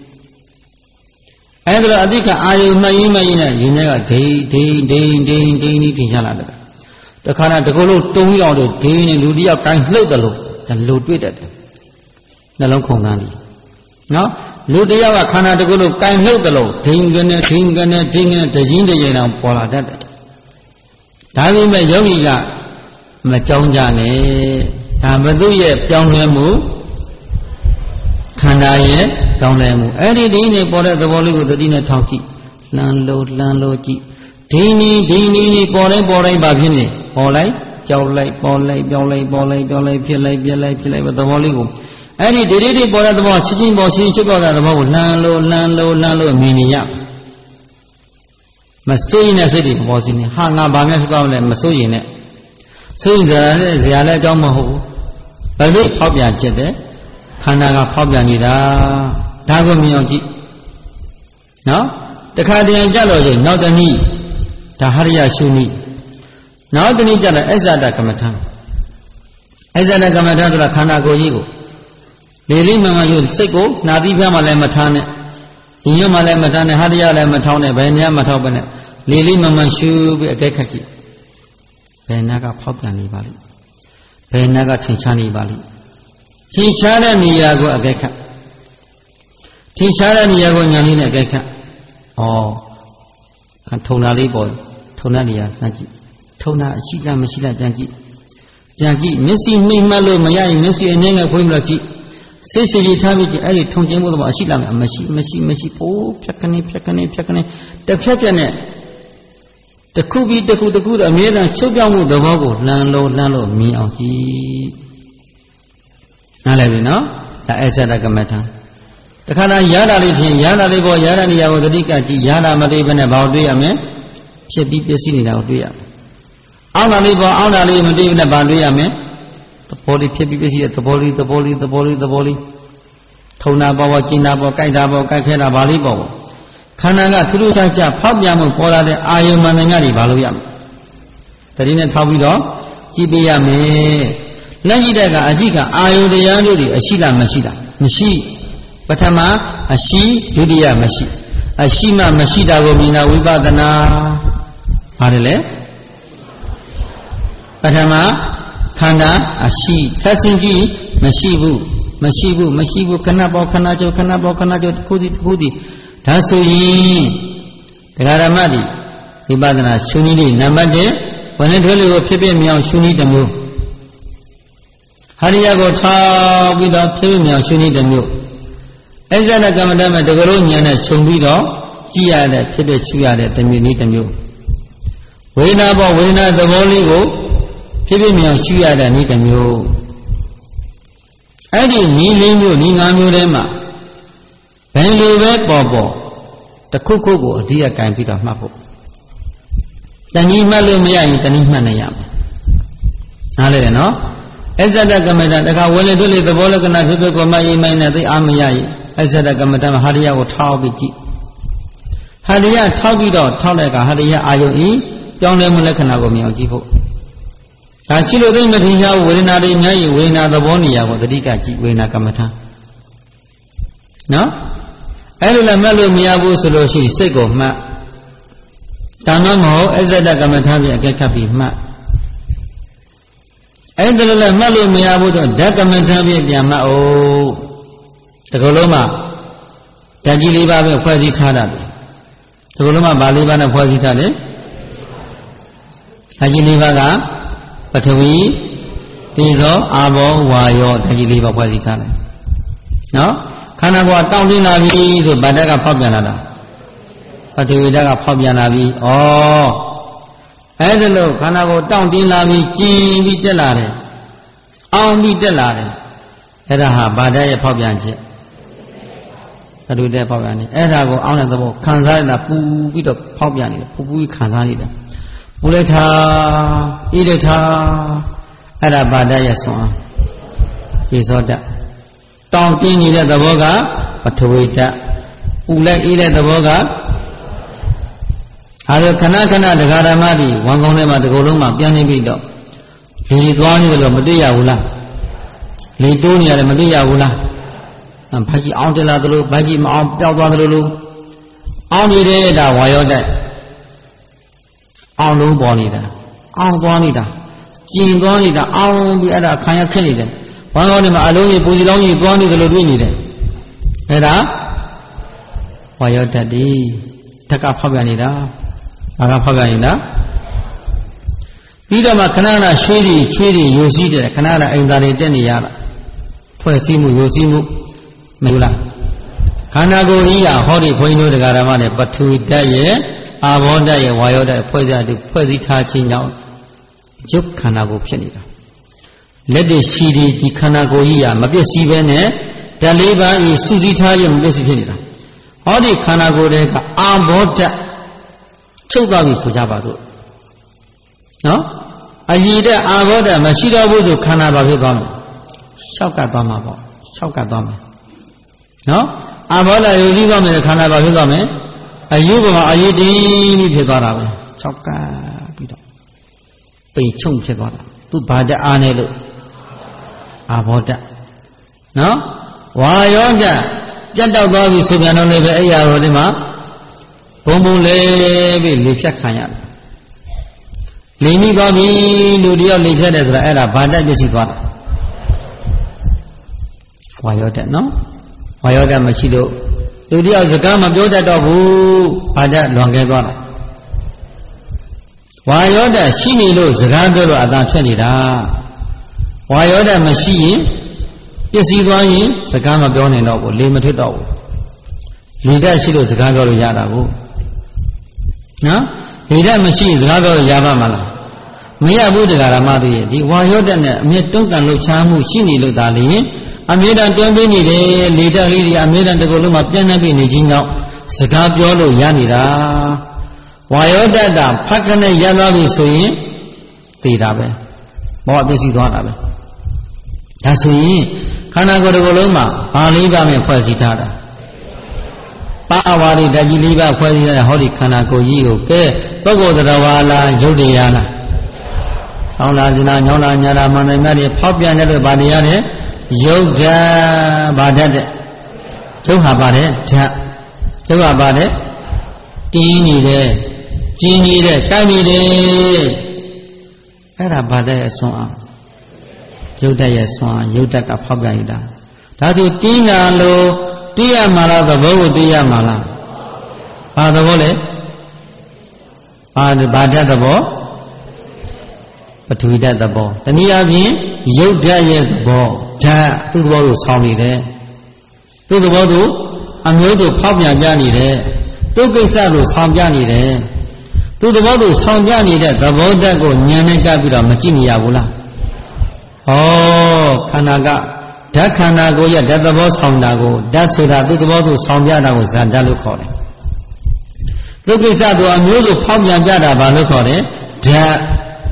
အဲ့ဒါအတိကအာယုမှတ်ရင်းနဲ့ရင်းထဲကဒိန်းဒီထင်ရှားလာတယ်တခါနဲ့တကူလို့တုံးရောက်တော့ဒိန်းနဲ့လူတယောက်ကိုင်းလှုပ်တယ်လို့လူတွေ့တတ်တယ်နှလုံးခုန်ကန်းဒီနော်လူတယောက်ကခန္ဓာတကူလို့ကိုင်းလှုပ်တယ်လို့ဒိန်းကနေတကြီးတရေတောင်ပေါ်လာတတ်တယ်ဒါပေမဲ့ယောဂီကမကြောင်းကြနဲ့ဒါဘသူရဲ့ပြောင်းလဲမှုခန္ဓာရဲ့ပြောင်းလဲမှုအဲ့ဒီဒီနေပေါ်တဲ့သဘောလေးကိုသတိနဲ့ထောက်ကြည့်လှမ်းလို့ကြည့်ဒီနီပေါ်တိုင်းပါဖြစ်နေပေါ်လိုက်ကြောက်လိုက်ပေါ်လိုက်ပြောင်းလိုက်ဖြစ်လိုက်ပဲသဘောလေးကိုအဲ့ဒီဒီပေါ်တဲ့သဘောချင်းပေါ်ချင်းချွတ်ပေါ်တဲ့သဘောကိုလှမ်းလို့မြင်နေရမစိုးရင်တဲ့စိတ်တွေပေါ်စီနေဟာငါဘာမှဖြစ်သွားမလဲမစိုးရင်နဲ့စိတ်ဇာနဲ့ဇာလည်းအကြောင်းမဟုတ်ဘူးဘယ်လိုဖောက်ပြန်ချက်တဲ့ခန္ဓာကဖောက်ပြန်နေတာဒါကိုမြင်အောင်ကြည့်နော်တခါတည်းကြလို့ရှိရင်နောက်တနည်းဒါဟရိယရှုနည်းနောက်တနည်းကြတော့အစ္ဆဒကမ္မထံဆိုတာခန္ဓာကိုယ်ကြီးကိုလေးမှန်ယူစိတ်ကိုနာသီးဖျားမှလည်းမထားနဲ့ညွတ်မှလည်းမထားနဲ့ဟရိယလည်းမထောင်းနဲ့ဘယ်နေရာမထောက်ပဲနဲ့ Lili mama shu be agakaki. Benaga Popani Bali. Benaga Tinchani Bali. Tinchana Niyago Agaka. Tinchana Niyago Yanina Agaka. Oh, Cantonali boy, Tonalia, Naji. Tona, Shila, Mashila, Janji. Janji, Messi, Malo, Maya, Messi, and Nanga Pumlaji. Sissy Tamiki, Ellie, Tonjamo, Ashila, Messi, oh, Pacane, the Papanet. The Kubi, the good, a mere and so young with the Vogo, Landlord, me on he. I let you know that I said like a matter. The Kana Yada Litin, Yada Libo, Yada Nia, the Dikaji, Yada Madiban about the Ame, should be seen out there. Anna Libo, Anna Libo, David about the Ame, the body, Pipi, the body. Tona Bawa, Kinabo, Kaidabo, Kakena, Balibo. Kanaga, Turusacha, Pabiam, Pola, the Ayamanangari, Baluam. The dinner Tabido, Gibiame, Langidaga, Ajika, Ayo de Yanduri, Ashila, Mashi, Batama, Ashi, Judia, Mashi, Ashima, Mashida, Romina, Vivadana, Adele, Batama, Kanda, Ashi, Tassingi, Mashibu, Kanabo, Kanajo, Kudi. Tasuyi, the Garamadi, Ibadana, Sunidi, Namade, when it really will prepare me on Suni the Mu. Hariago Cha without telling me on Suni the Mu. Ezana Gamadama, the Goronian, Sumbido, Gia, the Pipe Chuya, the Munita Mu. Wena, the Voligo, Pipe me on Chuya, the Nita Mu. I didn't need you, Ninamu Rema. Bobo, the Kuku, dear kind bit of Mapo. The Nimalo Maya, the Nimanayam. Aleno, Ezada Gamada, the Kawele, the Volagana, the Maya, the Amaya, Ezada Gamadam, Hadia or Taubiti. Hadia Taubido, Talega, Hadia Ayo, young Lemulekanago Miajipo. Achilo de Matia, Winari, Wina, the Bonia, or the Dikaji, Wina Kamata. No? Ella Melo Miabu Soloshi, Sego, Ma Tanamo, Ezada Gamatavi, Gakapi, Ma Ella Melo Miabu, Dakamatavi, Yama, oh, the Coloma, Tajiliba, Quasitana, the Coloma Balibana Quasitane, Tajilivaga, Patawi, Tizo, Abo, Wayo, Tajiliba Quasitane. No? Kanagua Taudinavi, the Badaga Pabianada. Patividaga Pabianavi, oh, Adelo, Kanago Taudinavi, Jimmy Delare, Auntie Delare, Edaha, Badaya Pabianche. Adude Pabiani, Edago, Anna the Book, Kanzana, Pubit of Pabiani, Pubi Kanzanida. Puleta, Ideta, Ada Badaya Swan. Is all that. Taunting either the Boga, but to wait that. Ula either the Boga. Other Kanakana, the Garamadi, one Gonema, the Goluma, Piani Bido. Lidwani, the Madia Ula. Lidunia, the Madia Ula. And Paki Antela, the Lu, Paki Mount Pelwadulu. Only there, the Wyoda. On Lu Bonida. On Bonida. Jin Bonida, on the other Kaya Kennedy. One of them alone, Puziloni, Bonnie, the Ludwini. Eda Wyoda, Taka Paganida. Agapaganida. Peter Macanana, Shwedi, you see the Canada in the Deniana. Poetimu, Yosimu, Mula. Kanago, Hori, Poino, the Garamane, but to it, Avonda, Wyoda, Poesita, China, Juk Kanago Pianida. Let the CD, the Kanago, Mabia Sivene, the labor is Susita, and Messipinida. Hori Kanago, Ambota. Chogavi Sujabado. No? I need a avoda, Mashida Wudu Kanaba Hibam. Shokadama. No? Avoda, you leave them in the Kanaba Hibame. A Yubama, a Yidi Pidarabe. Choka Pida. Pay Chung Pidara. To buy the Anelu. Avoda. No? Why on that? Janda Babi Subiano Neva Aya Rodima. ဘုံလေးပြီးလေဖြတ်ခံရတယ်လေမိသွားပြီလူတယောက်လေဖြတ်တယ်ဆိုတာအဲ့ဒါဘာတက်ပြည့်စုံသွားတာဝါယောတက်နော်ဝါယောတက်မရှိလို့လူတယောက်စကားမပြောတတ်တော့ဘူးဘာတက်လွန်ကဲသွားတာဝါယောတက်ရှိနေလို့စကားပြောလို့အသာထွက်နေတာဝါယောတက်မရှိရင်ပစ္စည်းသွားရင်စကားမပြောနိုင်တော့ဘူးလေမထွက်တော့ဘူးလေတက်ရှိလို့စကားပြောလို့ရတာဘူးနော်လေတက်မရှိရင်စကားပြောလို့ရပါမလားမရဘူးတရားဓမ္မတွေဒီဝါယောတက်နဲ့အမြဲတွန်းကန်လှုပ်ရှားမှုရှိနေလို့ဒါလေအမြဲတမ်းတွန်းပေးနေတယ်လေတက်လေးတွေအမြဲတမ်းတကူလုံးမှာပြန့်နှံ့ပြနေခြင်းကြောင့်စကားပြောလို့ရနေတာဝါယောတက်တာဖတ်ခနဲ့ရသွားပြီဆိုရင်သိတာပဲဘောအပြည့်စီသွားတာပဲဒါဆိုရင်ခန္ဓာကိုယ်တစ်ခုလုံးမှာဘာလေးပါမဲ့ဖွဲ့စည်းထားတာပါဝါရီဓာတ်ကြီးလေးပါဖွဲ့စည်းထားတဲ့ဟောဒီခန္ဓာကိုယ်ကြီးကိုကဲပုဂ္ဂိုလ်တရားဝါလားယုတ်တရားလားဟောင်းလားဇနာညောင်းလားညာလားမန္တမတွေဖောက်ပြန်တဲ့လို့ဗာတရားတဲ့ယုတ်ဓာတ်ဗာဓာတ်တဲ့ယုတ်ဟာဗာတဲ့ဓာတ်ယုတ်ဟာဗာတဲ့တင်းနေတယ်ကျင်းနေတဲ့ကိုက်နေတယ်အဲ့ဒါဗာဓာတ်ရဲ့ဆွမ်းအားယုတ်ဓာတ်ရဲ့ဆွမ်းအားယုတ်ဓာတ်ကဖောက်ပြန်နေတာဒါဆိုတင်းတာလို့သိရမှာလားသဘောကိုသိရမှာလားဘာသဘောလဲဘာဓာတ်သဘောပထဝီဓာတ်သဘောတနည်းအားဖြင့်ယုတ်ဓာတ်ရဲ့သဘောဓာတ်သူ့သဘောကိုဆောင်းနေတယ်သူ့သဘောကိုအမျိုးတို့ဖောက်ပြန်ပြနေတယ်သူ့ကိစ္စကိုဆောင်းပြနေတယ်သူ့သဘောကိုဆောင်းပြနေတဲ့သဘောဓာတ်ကိုဉာဏ်နဲ့ကပ်ပြီးတော့မကြည့်နေရဘူးလားဩခန္ဓာကဓာတ်ခန္ဓာကိုရဲ့ဓာတ်သဘောဆောင်းတာကိုဓာတ်ဆိုတာသူ့သဘောကိုဆောင်းပြတာကိုဇာဓာတ်လို့ခေါ်တယ်သူ့ကိစ္စကိုအမျိုးတို့ဖောက်ပြန်ပြတာဘာလို့ခေါ်တယ်ဓာတ်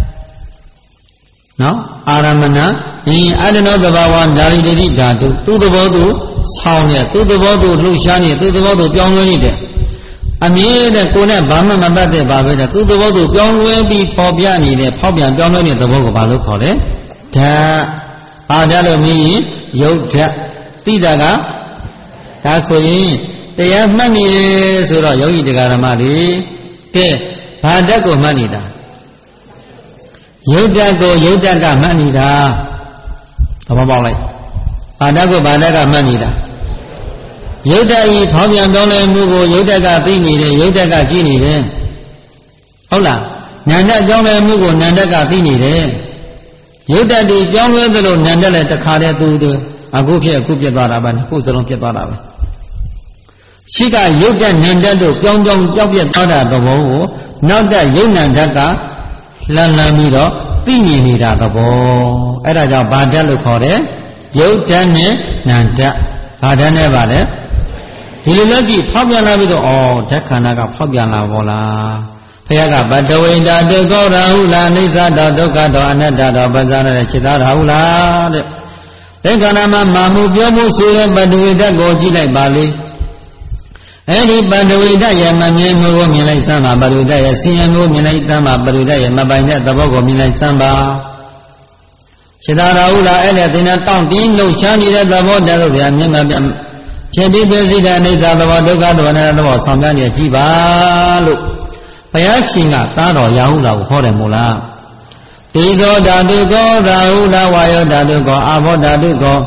နော်အာရမဏဒီအတ္တနောသဘာဝဓာရီတိဓာတုသူ့သဘောသူဆောင်းနေသူ့သဘောသူလှုပ်ရှားနေသူ့သဘောသူပြောင်းလဲနေတယ်အမြဲတမ်းကိုယ်နဲ့ဘာမှမပတ်သက်ပါပဲတဲ့သူ့သဘောသူပြောင်းလဲပြီးပေါ်ပြနေတဲ့ဖောက်ပြန်ပြောင်းလဲနေတဲ့သဘောကိုဘာလို့ခေါ်လဲဓာတ်အာဓာတ်လို့မြင်ရင်ယုတ်ဓာတ်သိတာကဒါဆိုရင်တရားမှတ်နေဆိုတော့ယောဂီတရားဓမ္မတွေကဲဘာဓာတ်ကိုမှတ်နေတာယုတ်ဓာတ်ကိုယုတ်ဓာတ်ကမှတ်နေတာသဘောပေါက်လိုက်ဘာဓာတ်ကိုဘာဓာတ်ကမှတ်နေတာယုတ်ဓာတ်ဤဖောက်ပြန်ပြောင်းလဲမှုကိုယုတ်ဓာတ်ကသိနေတယ်ယုတ်ဓာတ်ကကြည့်နေတယ်ဟုတ်လားနန္ဒပြောင်းလဲမှုကိုနန္ဒကသိနေတယ်ယုတ်ဓာတ်ဒီပြောင်းလဲသလိုနန္ဒလည်းတခါတည်းသူအခုဖြစ်အခုပြတ်သွားတာပဲခုစလုံးပြတ်သွားတာပဲရှိကယုတ်ဓာတ်နန္ဒတို့ပြောင်းပြောင်းပြောက်ပြတ်သွားတာသဘောကိုနောက်တဲ့ယုတ်နန္ဒကလှမ်းပြီးတော့သိမြင်နေတာသဘောအဲ့ဒါကြောင့်ဘာဓာတ်လို့ခေါ်တယ်ယုတ်ဓာတ်နဲ့နန္ဒဘာဓာတ်နဲ့ပါလဲဒီလိုလက်ကြည့်ဖောက်ပြန်လာပြီးတော့ဓာတ်ခန္ဓာကဖောက်ပြန်လာပေါ်လားဘုရားကဘတဝိန္ဒဒုက္ခရာဟုလားအိဋ္ဌတောဒုက္ခတောအနတ္တတောပဇာနဲ့จิตသားရာဟုလားတဲ့ဒီခန္ဓာမှာမာမှုပြောမှုဆိုတဲ့ပတဝိဓာတ်ကိုကြည့်လိုက်ပါလေအဲ့ဒီပတဝိဓာတ်ရဲ့မမြင်မှုကိုမြင်လိုက်စမ်းပါပတဝိဓာတ်ရဲ့ဆင်းရဲမှုမြင်လိုက်စမ်းပါပတဝိဓာတ်ရဲ့မပိုင်တဲ့သဘောကိုမြင်လိုက်စမ်းပါจิตသားရာဟုလားအဲ့ဒါသင်္တောင့်တင်းလှုပ်ရှားနေတဲ့သဘောတည်းလို့ဗျာမျက်မှန်ဖြစ်ပြီးပြည့်စုံတဲ့အိဋ္ဌသဘောဒုက္ခသဘောနဲ့သဘောဆောင်ပြနေကြည့်ပါလို့ဘုရားရှင်ကသားတော်ရာဟုလာကိုဟောတယ်မို့လားတေဇောဓာတုကောရာဟုလာဝါယောဓာတုကောအာဘောဓာတုကော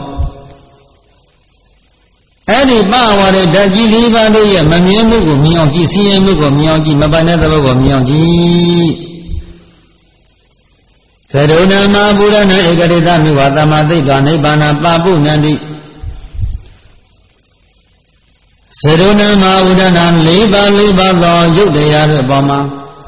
အဲ့ဒီပဝါရဓာတ်ကြီး၄ပါးတို့ရဲ့မမြင်မှုကိုမြင်အောင်ကြည့်ဆင်းရဲမှုကိုမြင်အောင်ကြည့်မပန်တဲ့သဘောကိုမြင်အောင်ကြည့်သဒုဏမဘုရဏဧကရိတမိဝသမ္မာသိတ္တနိဗ္ဗာန်ပပုဏ္ဏတိဇေရဏမဝုဒနာ၄ပါးသောယုတ်တရားတို့အပေါ်မှာ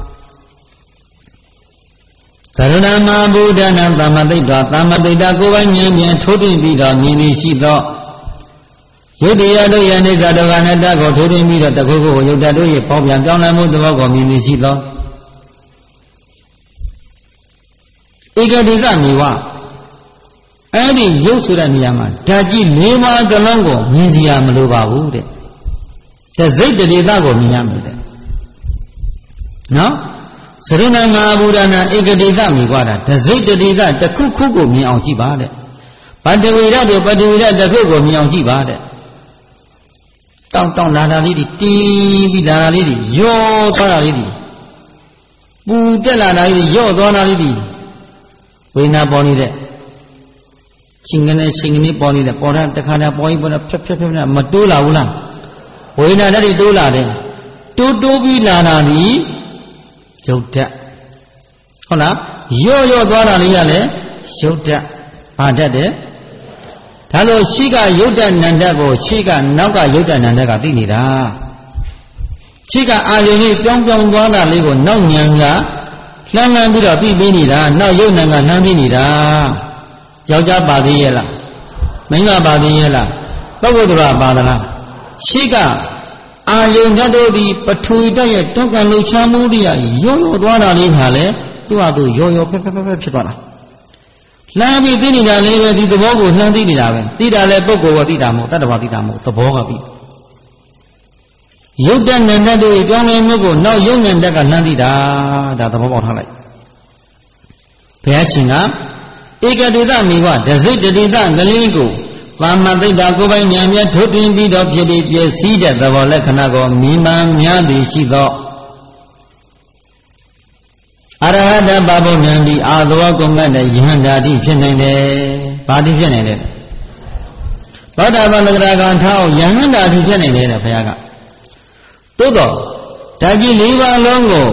ဇေရဏမဘုဒနာသမ္မာသိတ္တကိုယ်ပိုင်ဉာဏ်ဖြင့်ထိုးထွင်းပြီးတော့မြင်နေရှိသောယုတ်တရားတို့ရဲ့အိဋ္ဌဒုက္ခအနတ္တကိုထိုးထွင်းပြီးတော့တခုခုယုတ်တရားတို့ရဲ့ပေါင်းပြန်ပြောင်းလဲမှုသဘောကိုမြင်နေရှိသောဧကတိကမြေဝအဲ့ဒီရုပ်ဆိုတဲ့နေရာမှာဓာတ်ကြီး၄ပါးကလုံးကိုမြင်စီရမလိုပါဘူးတဲ့စိတ်တရေသကိုမြင်ရမယ်တဲ့နော်သရဏမဟာဗုဒ္ဓနာဧကတိကမြေကွာတာစိတ်တရေသတစ်ခုခုကိုမြင်အောင်ကြည့်ပါတဲ့ပတဝိရတို့ပတဝိရတစ်ခုကိုမြင်အောင်ကြည့်ပါတဲ့တောင်းလာတာလေးတွေတင်းပြီးလာတာလေးတွေရောသွားတာလေးတွေပူတက်လာတာလေးတွေရောသွားတာလေးတွေဝေဒနာပေါ်နေတဲ့ချင်းကနေပေါ်နေတဲ့ပေါ်တာတစ်ခါတည်းပေါ်ရင်ပေါ်တာဖြတ်မတိုးလာဘူးလားဝေဒနာတွေတိုးလာတယ်တိုးပြီးလာတာဒီရုပ်ဓာတ်ဟုတ်လားရော့သွားတာလေးကလည်းရုပ်ဓာတ်ဘာဓာတ်တဲ့ဒါလို့ရှိကရုပ်ဓာတ်နံဓာတ်ကိုရှိကနောက်ကရုပ်ဓာတ်နံဓာတ်ကသိနေတာရှိကအာရုံကြီးပြောင်းသွားတာလေးကိုနောက်ဉာဏ်ကလှမ်းပြီးတော့ပြီးပြီးနေတာနောက်ရုပ်နံကလှမ်းပြီးနေတာယောက်ျားပါသေးရဲ့လားမိန်းမပါသေးရဲ့လားပုဂ္ဂိုလ်တော်ပါသလားရှိကအာယုန်ဓာတ်တို့သည်ပထဝီဓာတ်ရဲ့တောက်ကလှုပ်ရှားမှုတွေရောသွားတာလေးဟာလေသူ့ဟာသူရောဖက်ဖြစ်သွားတာလှမ်းပြီးသိနေတာလေးပဲဒီသဘောကိုလှမ်းသိနေတာပဲသိတာလဲပုဂ္ဂိုလ်ကသိတာမဟုတ်တတ္တဝါသိတာမဟုတ်သဘောကသိရုပ်တဏ္ဍတ်တို့ပြောင်းလဲမှုကိုနောက်ရုပ်ဉာဏ်တက်ကလှမ်းသိတာဒါသဘောပေါက်ထားလိုက်ဘုရားရှင်ကဧကတိတမိဝဒစိတ္တိတကလေးကိုသမ္မာသိတ္တာကိုယ်ပိုင်ဉာဏ်မြတ်ထုတ်တွင်ပြီးတော့ဖြစ်ပြီးပြည့်စည်တဲ့သဘောလက္ခဏာကိုမိမှန်များသည်ရှိသောအရဟတပဗုဒ္ဓံဒီအာသဝကုမ္မတဲ့ယဟန္တာတိဖြစ်နိုင်တယ်။ဘာတိဖြစ်နိုင်လဲ။သောတာပန်သဂရကံထောက်ယဟန္တာတိဖြစ်နိုင်တယ်တဲ့ဘုရားက။သို့တော့ဓာကြီး၄ပါးလုံးကို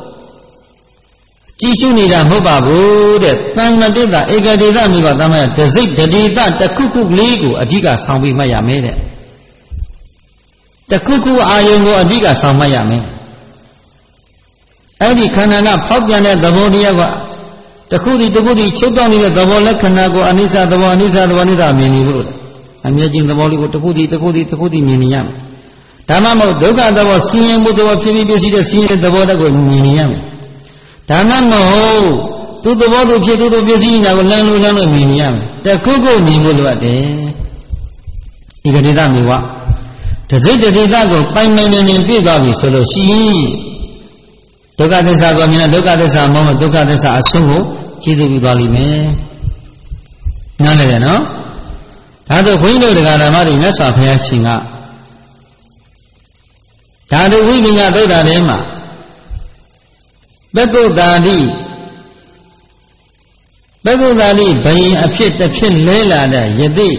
ကြည်ရှုနေတာမဟုတ်ပါဘူးတဲ့။သံမတိတဧကတိတမိဘသမယဒစိတ်တတိတတခုခုလေးကိုအဓိကဆောင်ပြီးမှတ်ရမယ်တဲ့။တခုခုအာယုံကိုအဓိကဆောင်မှတ်ရမယ်။အဲ့ဒီခန္ဓာကဖောက်ပြန်တဲ့သဘောတရားကတခုတည်းချုပ်တောင်းနေတဲ့သဘောလက္ခဏာကိုအနိစ္စသဘောမြင်နေလို့အမြဲချင်းသဘောလေးကိုတခုတည်းမြင်နေရမယ်ဒါမှမဟုတ်ဒုက္ခသဘောဆင်းရဲမှုသဘောဖြစ်ပြီးပြည့်စည်တဲ့ဆင်းရဲသဘောတက်ကိုမြင်နေရမယ်ဒါမှမဟုတ်သူသဘောသူဖြစ်သူပြည့်စည်နေတာကိုလမ်းလို့မြင်နေရမယ်တခုခုမြင်ဖို့လိုအပ်တယ်ဤကတိတမေဝတစိတ္တိတကိုပိုင်နေပြည့်သွားပြီဆိုလို့ရှိရင်ဒုက္ခသစ္စာကိုမြင်ဒုက္ခသစ္စာမဟုတ်ဒုက္ခသစ္စာအဆုံးကိုကြည့်သိပြီးသွားလိမ့်မယ်နားလည်တယ်နော်ဒါဆိုဘုန်းကြီးတို့တရားဓမ္မတွေမြတ်စွာဘုရားရှင်ကဓာတုဝိပင်္ဂသုတ္တထဲမှာပကုတ္တာတိဘယင်အဖြစ်တစ်ဖြစ်လဲလာတဲ့ယသိ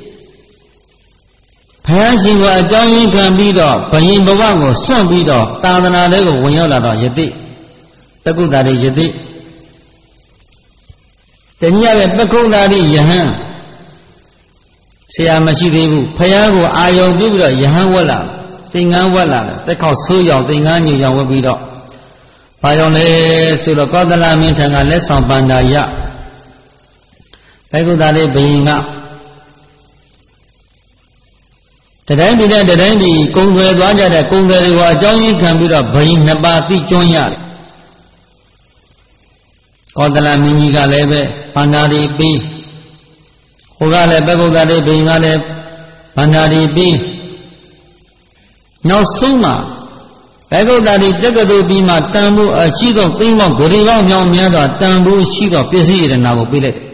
ဘုရားရှင်ကအကြောင်းရင်းခံပြီးတော့ဘယင်ဘဝကိုစွန့်ပြီးတော့သာသနာထဲကိုဝင်ရောက်လာတော့ယသိပကုတ္တာတိယသိတနည်းအားဖြင့်ပကုတ္တာတိယဟန်ဆရာမရှိသေးဘူးဘုရားကိုအာယုံပြုပြီးတော့ယဟန်ဝတ်လာသင်္ကန်းဝတ်လာတယ်တက်ခေါက်ဆိုးရောင်သင်္ကန်းညူရောင်ဝတ်ပြီးတော့ဘာကြောင့်လဲဆိုတော့ကောသလမင်းထံကလက်ဆောင်ပန္နာယပကုတ္တာတိဘယင်ကတတိုင်းပြည်ကုံွယ်သွားကြတဲ့ကုံွယ်တွေကိုအကြောင်းရင်းခံပြီးတော့ဘယင်နှစ်ပါးသိကျွမ်းရတယ်ကောသလမင်းကြီးကလည်းပဲဗန္ဓာရီပြီးဟိုကလည်းပကုတ္တာတိဘယင်ကလည်းဗန္ဓာရီပြီးနောက်ဆုံးမှာပကုတ္တာတိတက္ကသိုလ်ပြီးမှတန်ဖို့အရှိသောသိန်းပေါင်းဂရေပေါင်းမြောင်များစွာတန်ဖို့ရှိသောပစ္စည်းရတနာကိုပေးလိုက်တယ်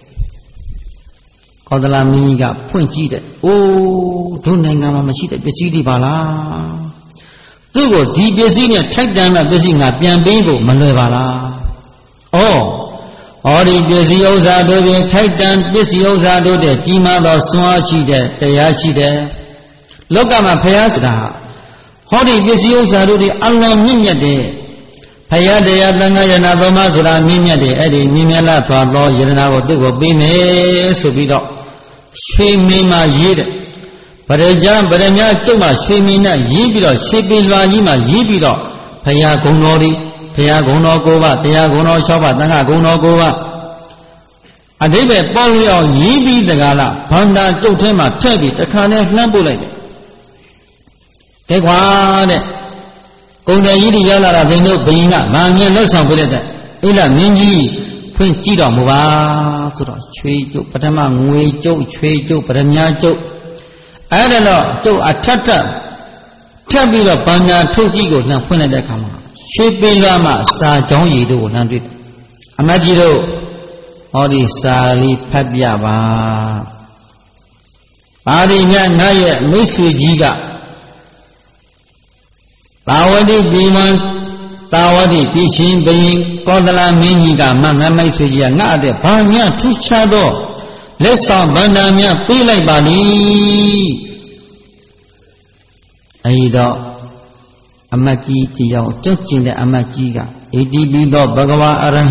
ကောသလမင်းကြီးကဖွင့်ကြည့်တယ်။အိုးတို့နိုင်ငံမှာမရှိတဲ့ပစ္စည်းတွေပါလား။သူ့ကိုဒီပစ္စည်းနဲ့ထိုက်တန်တဲ့ပစ္စည်းငါပြန်ပေးဖို့မလွယ်ပါလား။ဩဒီပစ္စည်းဥစ္စာတို့ပြင်ထိုက်တန်ပစ္စည်းဥစ္စာတို့တဲ့ကြီးမားသောစွမ်းအားရှိတဲ့တရားရှိတဲ့လောကမှာဘုရားဆိုတာဟောဒီပစ္စည်းဥစ္စာတို့တွေအလုံးမြင့်မြတ်တဲ့ဘုရားတရားသံဃာယနာတော်မဆိုတာမြင့်မြတ်တယ်အဲ့ဒီမြင့်မြတ်လာသွားသောယနာကိုသူ့ကိုပေးမယ်ဆိုပြီးတော့ရွှေမင်းမရေးတဲ့ဗရကြံဗရမကျုပ်မှရွှေမင်းနဲ့ရေးပြီးတော့ရွှေပင်လွာကြီးမှရေးပြီးတော့ဘုရားဂုဏ်တော်တွေဘုရားဂုဏ်တော်9ပါးတရားဂုဏ်တော်6ပါးသံဃာဂုဏ်တော်9ပါးအဓိပ္ပာယ်ပေါင်းရအောင်ရေးပြီးတကားလားဘန္တာကျုပ်ထဲမှာထည့်ပြီးတခါနဲ့လှမ်းပို့လိုက်တယ်ကဲကွာတဲ့ကုံတယ်ကြီးတွေရောက်လာတာဘိန်းတို့ဘယင်ကမာငင်လက်ဆောင်ပေးလိုက်တဲ့အိလမင်းကြီးဖွင့်ကြည့်တော်မူပါဆိုတော့ရွှေကျုပ်ပထမငွေကျုပ်ရွှေကျုပ်ပရမကျုပ်အဲ့ဒါတော့ကျုပ်အထက်ထပ်ပြီးတော့ဘာညာထုတ်ကြည့်ကိုလှမ်းဖွင့်လိုက်တဲ့အခါမှာရွှေပင်လွှာမှာစာကြောင်းရည်တို့ကိုလှမ်းတွေ့တယ်အမတ်ကြီးတို့ဟောဒီစာလေးဖတ်ပြပါပါဒီညငါရဲ့မိတ်ဆွေကြီးက Tawadi Biman Tawadi Pishin Bayin Kodala Mingiga Mangamai Suya Ngade Banya Tuchado Lesa Bandamia Pilai Bali Aida Amaki Tiyao Judging the Amakiga Edibido Bhagava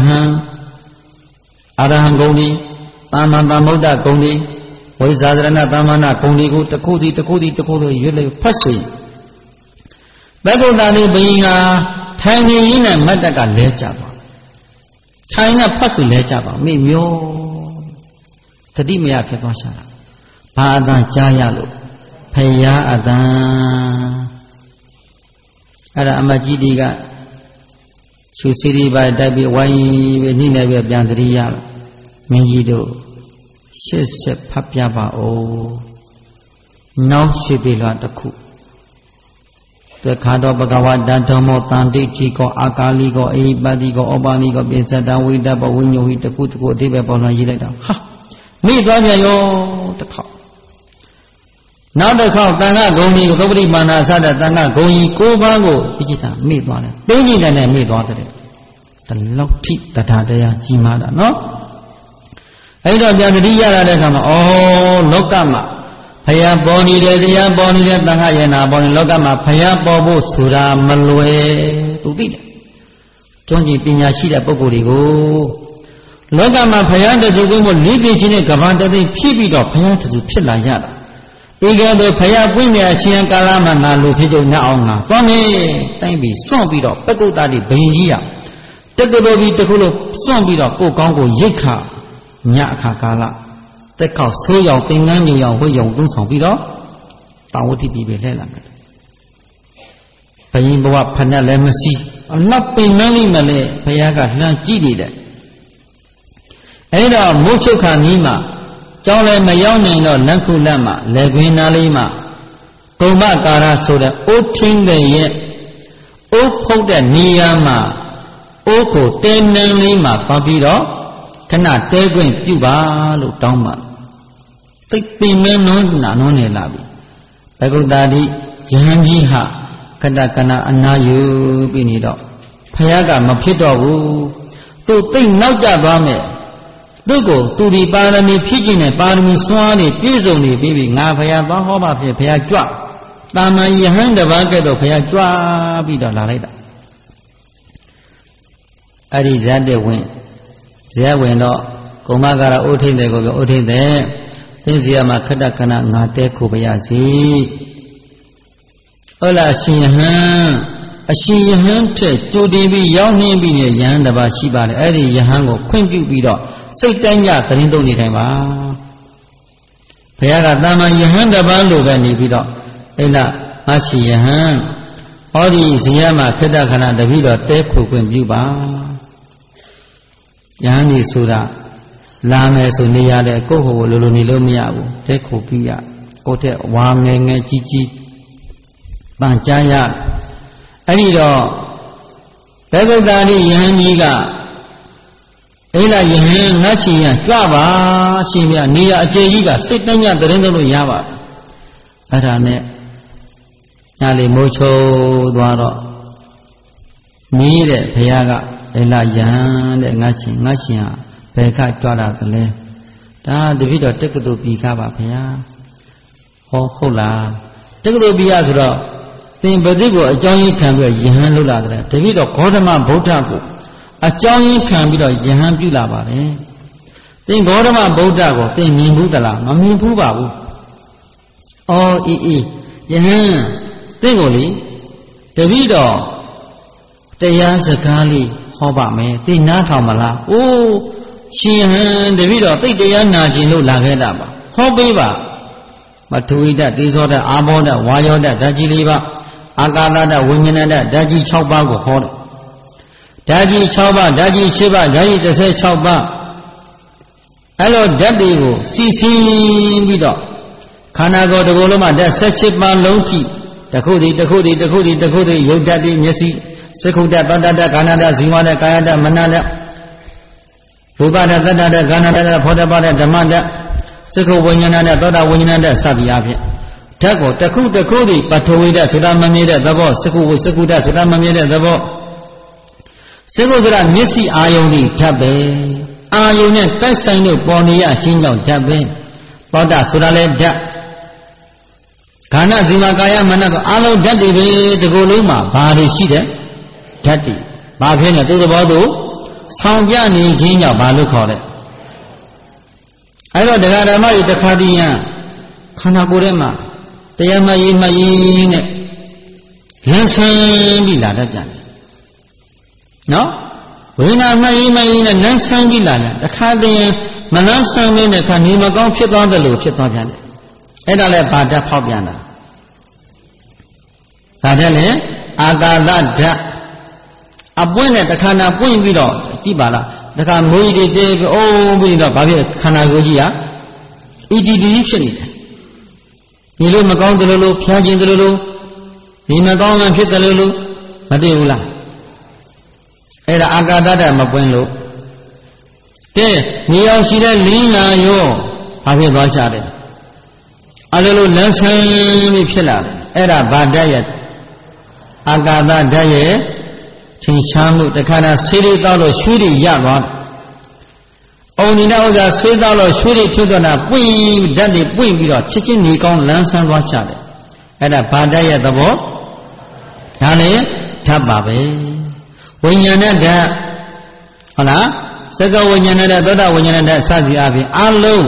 Arahan Goni Tamanda Moda Goni Wizarana Tamana Goni Takudi Yule Pasui Bagodani being a tiny in a Madaga Lechaba China Pasu Lechaba Mimio Tadimia Pekosara Pada Jayalu Paya Adan Ada Amajidiga Susiri by Dabi Wai Nina Biandria Mingido Shese Papiaba O Now she be like the cook The Kado Bagawa Dantomo Tandi Chico Akaligo Ebadigo Obanigo Binsada Widaba when you hit the Kutuko Dibabona Yileda. Ha! Me Ganya the cow. Now the cow Tanga Goni, Gobri Mana Sada Tanga Goni, Kobago, Hijita, meat one. They need an meat water. The low tip that had there, Jimada, no? I don't know the Yara, oh, Lokama. Paya Boni Tangayana Boni Logama Paya Bobo Sura Malue to be Jonji Pinashida Bogorigo Logama Paya the Jugumo Libijin Gavanda the Pibido Paya to Pilla Yada Ega the Paya Winia Chian Kalama Lupido Naona Tommy Tambi Sombido Pecodadi Bengia Tegodobi Teculo Sombido Pogongo Yika Nyaka Kala The cow so young thing and you young way young do some beat up. Tawati be Lelang. Payimba Panalemasi, a not be Nali Malay, Payaga Gidi. Ada Mocho Kanima, Jole Mayone no Nanku Lama, Leguina Lima, Goma Gara Soda, O Ting the Ye, O Poda Niyama, Oko Tenan Lima, Papido. Cannot take when Cuba look down. Take the men non labi. Pagodadi, Jahanjiha, Kadakana, Anayu, Binido. Payaga, Mapito, to think not Jabame. Do go to the Barami Pigeon and Barami Swani, Pizoni, baby, Navaya, Bahoma, Payajua. Tama Yahan the Vagado, Payajua, Bida Lareda. I did that they went. There went up, Komagara Otin, they go Otin there. Things Yama Kadakana, Nate Kobayazi. Ola Shihan, a Shihan trade, 2 dB, young name being a yan about Shiba, Eddie Yahango, Quimbu Bido, Satanya, Tarindo Nitama. Payaga Dama Yahanda Bando Bani Bido, Ella Machi Yahan, Odi Ziyama Kadakana, the Bido, Teku Quimbuba. Yani Sura Lame Sunia de Coho Lulunilomiabu, Teco Pia, Ote Wang Gigi Banjaya Aido Pegodari Yaniga Ela Yahan Nachi Java Simia Nia Jayiga Sitanya the Rendo Yava Arane Nali Mocho Dwaro Mire Payaga Ela Yan the Nachi Peka Twada the Le Da the video take to be Kaba Pia Hola take to be Azra Then Badigo a joint can be a Yahan Lula the video Kodama Botago a joint can be a Yahan Pulaba Then Godama Botago then Nimbudala Mami Pubabu Oh Yahan Tingoli the video Taya Zakali Hoba me, they not Hamala. Oh, she and the video, they are not in Lagedaba. Hobeba. But to eat that, this order, Aboda, Wayoda, Daji Liva, Agada, Winyanada, Daji Chauba, Hod. Daji Chauba, Daji Chiba, Daji to say Chauba. Hello, Daddy, CC Vido. Kanago, the Goloma, that such a man lonely. The Kodi, your daddy, Messi. Sekuda, Bandada, Canada, Zimana, Kayada, Manada, Rubada, Ganada, Podabada, Damanda, Seku Winyanada, Doda Winyanada, Saviavia. ဓာတ်ကိုတစ်ခုတစ်ခုဒီပထဝီဓာတ်ဆိုတာမမြဲတဲ့သဘောစကုဓာတ်ဆိုတာမမြဲတဲ့သဘောစကုဆိုတာမျက်စိအာယုံဒီဓာတ်ပဲအာယုံနဲ့တိုက်ဆိုင်လို့ပေါ်နေရခြင်းကြောင့်ဓာတ်ပဲသောတာဆိုတာလည်းဓာတ်ခန္ဓာဇီဝကာယမနဆိုအလုံးဓာတ်တွေပဲဒီကိုယ်လုံးမှာဘာတွေရှိတယ်ဓာတ်တွေဘာဖြစ်နေသူသဘောသူဆောင်ပြနေခြင်းကြောင့်ဘာလို့ခေါ်လဲအဲ့တော့တရားဓမ္မကြီးတစ်ခါတည်းရခန္ဓာကိုယ်ထဲမှာတရားမကြီးနဲ့လန်းဆန်းပြီးလာတတ်ပြန်တယ်နော်ဝိညာဉ်မကြီးနဲ့လန်းဆန်းပြီးလာတယ်တစ်ခါတည်းမလန်းဆန်းမင်းနဲ့ခါနေမကောင်းဖြစ်သွားတယ်လို့ဖြစ်သွားပြန်တယ်အဲ့ဒါလည်းဘာဓာတ်ဖောက်ပြန်တာဒါတည်းလေအာကာသဓာတ်အပွင့်နဲ့တခါနာပွင့်ပြီးတော့ကြည့်ပါလားတခါမွေးတွေတဲပြီးအိုးပြီးတော့ဘာဖြစ်ခန္ဓာကိုယ်ကြီးဟာအီတီတီဖြစ်နေတယ်ဒီလိုမကောင်းတယ်လို့ဖျားခြင်းတယ်လို့ဒီမကောင်းမှဖြစ်တယ်လို့မသိဘူးလားအဲ့ဒါအာကာသဓာတ်မပွင့်လို့တဲ့နေအောင်ရှိတဲ့လင်းလာရောဘာဖြစ်သွားကြတယ်အလိုလိုလန်းဆန်းပြီးဖြစ်လာတယ်အဲ့ဒါဘာဓာတ်ရဲ့အာကာသဓာတ်ရဲ့ထင်ရှားမှုတခါနာဆေးတွေတောက်လို့ရွှေတွေရသွားတယ်။အုံနေတဲ့ဥစ္စာဆေးတောက်လို့ရွှေတွေထွက်သွားတာပွင့်ဓာတ်တွေပွင့်ပြီးတော့ချစ်ချင်းနေကောင်းလန်းဆန်းသွားကြတယ်။အဲ့ဒါဘာဓာတ်ရဲ့သဘောဒါလည်းဓာတ်ပါပဲ။ဝိညာဏဓာတ်ဟုတ်လားစကဝိညာဏဓာတ်သောတာဝိညာဏဓာတ်စသည်အပြင်အလုံး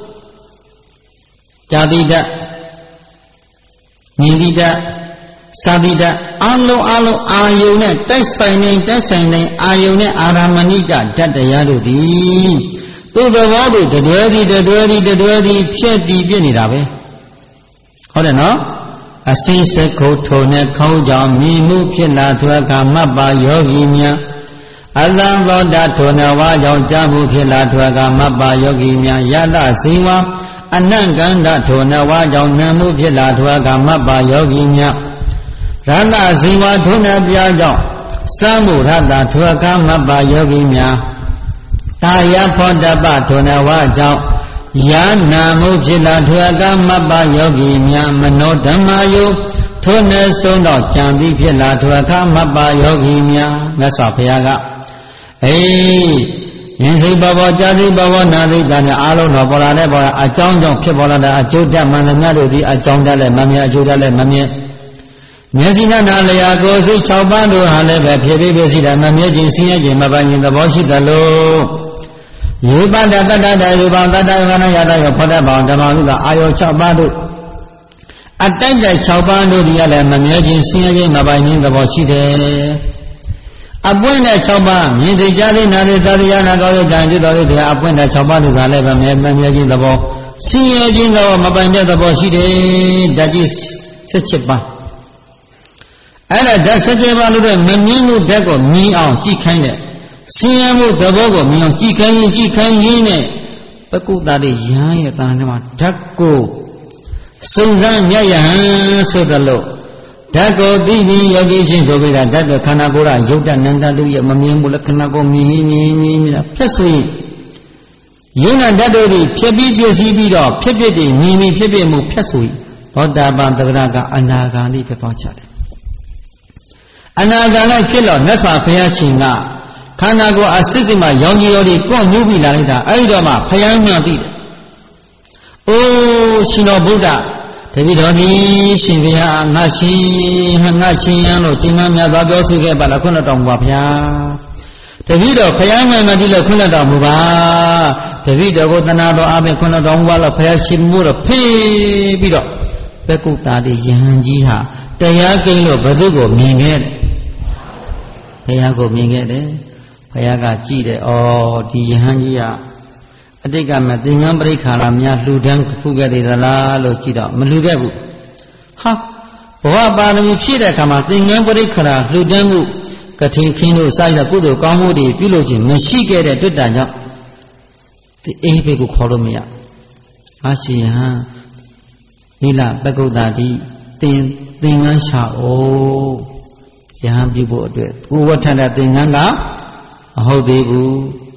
ဇာတိဓာတ်မြင်တိဓာတ်သာတိဓာတ်အလုံးအာယုန်နဲ့တိုက်ဆိုင်နေအာယုန်နဲ့အာရမဏိကဓာတ်တရားတို့သည်သူ့သဘောတို့တတွဲသည်ဖြည့်တည်ပြနေတာပဲဟုတ်တယ်နော်အစင်းစခုထုံနဲ့ခေါင်းကြောင့်မြင်မှုဖြစ်လာသွဲကမတ်ပါယောဂီများအလံသောဓာတ်ထုံနဲ့ဝါကြောင့်ကြားမှုဖြစ်လာသွဲကမတ်ပါယောဂီများယတဇိဝအနံ့ကန္ဓထုံနဲ့ဝါကြောင့်နာမှုဖြစ်လာသွဲကမတ်ပါယောဂီများရတ္တဇိဝထုံနဲ့ပြားကြောင့်စံမှုရတ္တထွကမပ္ပယောဂီများတာယဖောတပထုံနဲ့ဝါကြောင့်ယာနာမှုဖြစ်လာထွကမပ္ပယောဂီများမနောဓမ္မယုထုံနဲ့ဆုံးတော့ကြံပြီးဖြစ်လာထွကမပ္ပယောဂီများမြတ်စွာဘုရားကအေးယင်စိတ်ဘောကြာစိတ်ဘောနာစိတ်တန်အားလုံးတော့ပေါ်လာတဲ့ပေါ်အကြောင်းကြောင့်ဖြစ်ပေါ်လာတဲ့အကျိုးတတ်မှန်သမျှတို့သည်အကြောင်းတတ်လည်းမမြဲအကျိုးတတ်လည်းမမြဲမျက်စိနဲ့နာလျာကိုယ်စိတ်6ပါးတို့ဟာလည်းပဲဖြစ်ဖြစ်ရှိတာမမြဲခြင်းဆင်းရဲခြင်းမပိုင်ခြင်းသဘောရှိတယ်လို့ယေပတ္တတတ္တရူပံတတ္တခဏယတရောဖောတတ်ပါဓမ္မလူကအာယော6ပါးတို့အတိုက်တိုက်6ပါးတို့ဒီကလည်းမမြဲခြင်းဆင်းရဲခြင်းမပိုင်ခြင်းသဘောရှိတယ်အပွင့်တဲ့6ပါးမြင်စိတ်ကြားသိနာသိသာတရားနာကောင်းတဲ့ဉာဏ်จิตတော်တွေအပွင့်တဲ့6ပါးတို့ကလည်းပဲမမြဲခြင်းသဘောဆင်းရဲခြင်းသဘောမပိုင်တဲ့သဘောရှိတယ်ဓာတ်ကြီး17ပါးအဲ့ဒါဓာတ်17ပါးလို့တဲ့မမြင်မှုဓာတ်ကိုမြင်အောင်ကြည့်ခိုင်းတဲ့ဆင်းရဲမှုသဘောကိုမြင်အောင်ကြည့်ခိုင်းရင်းနဲ့ပကုတ္တတွေရဟန်းရဲ့တဏ္ဍာမှာဓာတ်ကိုစုံစမ်းမြတ်ရဟန်းဆိုသလိုဓာတ်ကိုသိပြီးယောဂီရှင်ဆိုပြီးတာဓာတ်ကခန္ဓာကိုယ်ကယုတ်တနန္တလူရဲ့မမြင်ဘူးလက္ခဏာကိုမြင်တာဖြစ်ဆိုရင်ယုံနာဓာတ်တို့သည်ဖြစ်ပြီးပြည့်စည်ပြီးတော့ဖြစ်ဖြစ်တွေမြင်ပြီးဖြစ်ဖြစ်မှုဖြစ်ဆိုရင်သောတာပန်သဂရကအနာဂါလိဖြစ်သွားကြတယ်အနာဂါလိဖြစ်တော့မြတ်စွာဘုရားရှင်ကခန္ဓာကိုယ်အစစ်စစ်မှရောင်ကြီးရော်ဒီကွန့်ညှိုးပြီးလာလိုက်တာအဲ့ဒီတော့မှဘုရားမြတ်သိတယ်။အိုးရှင်တော်ဗုဒ္ဓတပည့်တော်ဒီရှင်ဘုရားငါရှင်ရန်လို့ချိန်မှများသွားပြောဆိုခဲ့ပါလားခွန်းတော်မူပါဗျာ။တပည့်တော်ဘုရားမြတ်မသိလို့ခွန်းတော်မူပါ။တပည့်တော်ကိုတနာတော်အပြင်ခွန်းတော်မူပါလို့ဘုရားရှင်မို့တော့ဖေးပြီးတော့ဘက်ကုတာတိယဟန်ကြီးဟာတရားကိန်းလို့ဘယ်သူကိုမြင်ခဲ့တယ်ဘုရားကိုမြင်ခဲ့တယ်ဘုရားကကြည့်တယ်ဩဒီယဟန်ကြီးကအတိတ်ကမသင်္ကန်းပရိခါရများလှူဒန်းဖူးခဲ့သေးသလားလို့ကြည့်တော့မလှူခဲ့ဘူးဟာဘဝပါရမီဖြည့်တဲ့အခါမှာသင်္ကန်းပရိခါရလှူဒန်းမှုကထိန်ခင်းတို့စာရကုသိုလ်ကောင်းမှုတွေပြုလုပ်ခြင်းမရှိခဲ့တဲ့တွေ့တာကြောင့်ဒီအိဘေကိုခေါ်လို့မရအာရှင်ဟန်မိလပကုတ္တာတိသင်္ကန်းရှာအိုယဟန်ပြုဖို့အတွက်ကိုဝဋ္ဌတဲ့သင်္ကန်းကမဟုတ်သေးဘူး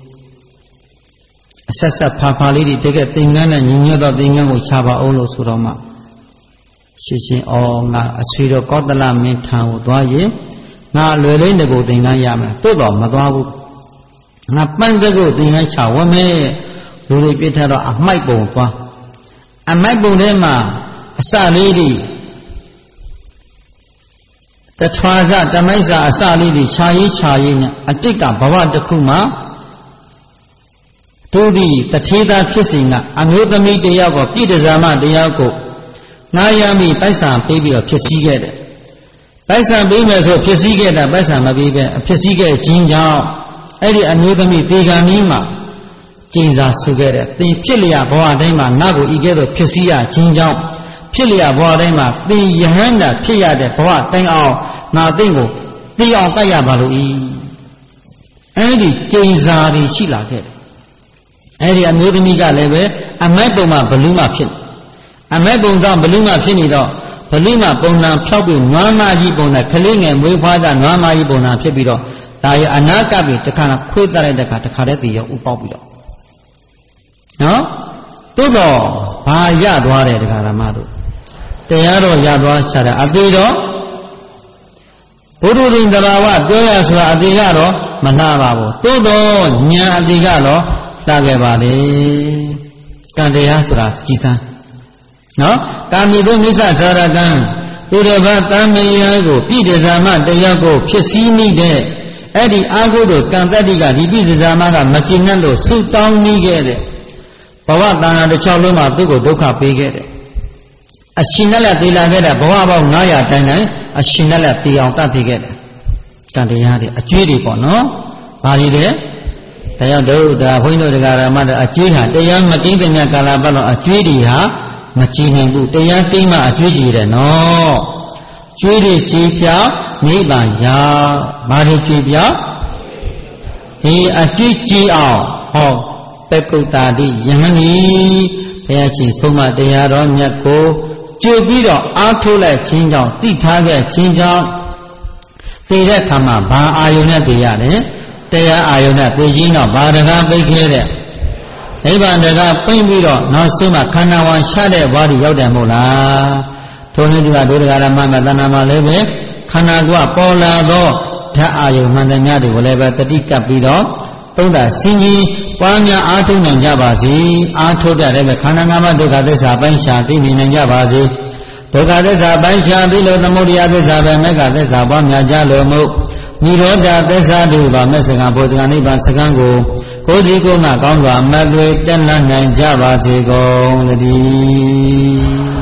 အဆက်ဆက်ဖာလေးတွေတကယ်သင်္ကန်းနဲ့ညီညွတ်သောသင်္ကန်းကိုခြာပါအောင်လို့ဆိုတော့မှရှင်ဩငါအဆွေတော်ကောသလမင်းထံကိုသွားရင်ငါလွယ်လေးတကူသင်္ကန်းရမယ်သို့တော်မသွားဘူးငါပန်းတကူသင်္ကန်းချဝမယ်လူတွေပြစ်ထတော့အမိုက်ပုံသွားအမိုက်ပုံထဲမှာအစလေးတွေတထွာစတမိုက်စာအစလေးတွေခြာရေးနဲ့အတိတ်ကဘဝတစ်ခုမှာသူသည်တထေးသားဖြစ်စဉ်ကအမျိုးသမီးတယောက်ကိုပြည်တစားမတယောက်ကိုငားရမိပိုက်ဆံပေးပြီးတော့ဖြစ်စည်းခဲ့တယ်ပိုက်ဆံပေးမယ်ဆိုဖြစ်စည်းခဲ့တာပိုက်ဆံမပေးပဲဖြစ်စည်းခဲ့ခြင်းကြောင့်အဲ့ဒီအမျိုးသမီးတေဂာနီးမှာကျင်းစာဆူခဲ့တယ်သင်ဖြစ်လျာဘဝတိုင်းမှာငါ့ကိုဤကဲ့သို့ဖြစ်စည်းရခြင်းကြောင့်ဖြစ်လျာဘဝတိုင်းမှာသင်ယဟန္တာဖြစ်ရတဲ့ဘဝတိုင်းအောင်ငါသင်ကိုသိအောင်တတ်ရပါလို့ဤအဲ့ဒီကျင်းစာတွေရှိလာခဲ့တယ်အဲ့ဒီအမျိုးသမီးကလည်းပဲအမိုက်ပုံမှာဘလူးမှဖြစ်အမိုက်ပုံကြောင့်ဘလူးမှဖြစ်နေတော့ဘလူးမှပုံစံဖြောက်ပြီးနွားမကြီးပုံစံကလေးငယ်မွေးဖွားတာနွားမကြီးပုံစံဖြစ်ပြီးတော့ဒါရအနာကပ်ပြီးတခါခွေးတက်လိုက်တဲ့ခါတခါတည်းတည်ရောဥပေါက်ပြီးတော့နော်သို့တော့ဘာရသွားတယ်တရားဓမ္မတို့တရားတော်ရသွားချတာအသေးတော့ဘုရုရင်တဘာဝပြောရဆိုတာအသေးကတော့မလှပါဘူးသို့တော့ညာအသေးကတော့လှခဲ့ပါလေကံတရားဆိုတာကြည်သန်းနော်ကာမိတုမိစ္ဆဇာရကံသူတစ်ပါးတမ်းမေယကိုပြည်တစားမတရားကိုဖြစ်စည်းမိတဲ့အဲ့ဒီအာဟုတို့ကံတတ္တိကဒီပြည်တစားမကမကျင်နဲ့လို့ဆုတောင်းမိခဲ့တဲ့ဘဝတဏ္ဍာတစ်ချောင်းလုံးမှာသူ့ကိုဒုက္ခပေးခဲ့တယ်အရှင်နဲ့လည်းတည်လာခဲ့တဲ့ဘဝပေါင်း900တိုင်တိုင်အရှင်နဲ့လည်းတည်အောင်တတ်ပြီးခဲ့တယ်ကံတရားတွေအကျွေးတွေပေါ့နော်ဘာတွေလဲတရားတို့ဒါဘုန်းကြီးတို့တရားဓမ္မတွေအကျွေးဟာတရားမကင်းတဲ့မြတ်ကာလပတ်တော့အကျွေးတွေဟာမကြည်နိုင်ဘူးတရားကိမှအကျွေးကြည်တယ်နော်ကျွေးတွေကြည်ပြောင်းနိဗ္ဗာန်ရောက်ဘာတွေကြည်ပြောင်းဒီအကျွေးကြည်အောင်ဟောပကုတ္တာတိယဟန်ဤဘုရားရှင်ဆုံးမတရားတော်မြတ်ကိုကြွပြီးတော့အားထုတ်လိုက်ခြင်းကြောင့်သိထားခဲ့ခြင်းကြောင့်သိတဲ့အခါမှာဘာအာယုန်နဲ့သိရတယ်တရားအာယုန်နဲ့သိခြင်းတော့ဘာတကားပိတ်ခဲတဲ့နိဗ္ဗာန်တကားပိတ်ပြီးတော့နောက်ဆုံးမှခန္ဓာဝါရှာတဲ့ဘဝတွေရောက်တယ်မဟုတ်လားထိုနည်းတူကဒုဒကာရမမတဏ္ဍာမှာလည်းပဲခန္ဓာကပေါ်လာသောဓာတ်အာယုန်မှန်တဲ့များတွေကိုလည်းပဲတတိကပ်ပြီးတော့သုံးတာစင်ကြီးပွားများအားထုတ်နိုင်ကြပါစေအားထုတ်တဲ့လည်းပဲခန္ဓာငါးပါးဒုက္ခသစ္စာပိုင်းခြားသိမြင်နိုင်ကြပါစေဒုက္ခသစ္စာပိုင်းခြားပြီးလို့သမုဒယသစ္စာပဲမေဃသစ္စာပွားများကြလို့မို့နိရောဓသစ္စာတို့ပါမဲ့စကံဘုဇကနိဗ္ဗာန်စကံကိုကိုယ်စီကိုယ်ငါကောင်းစွာမသွေတက်လှမ်းနိုင်ကြပါစေကုန်သတည်း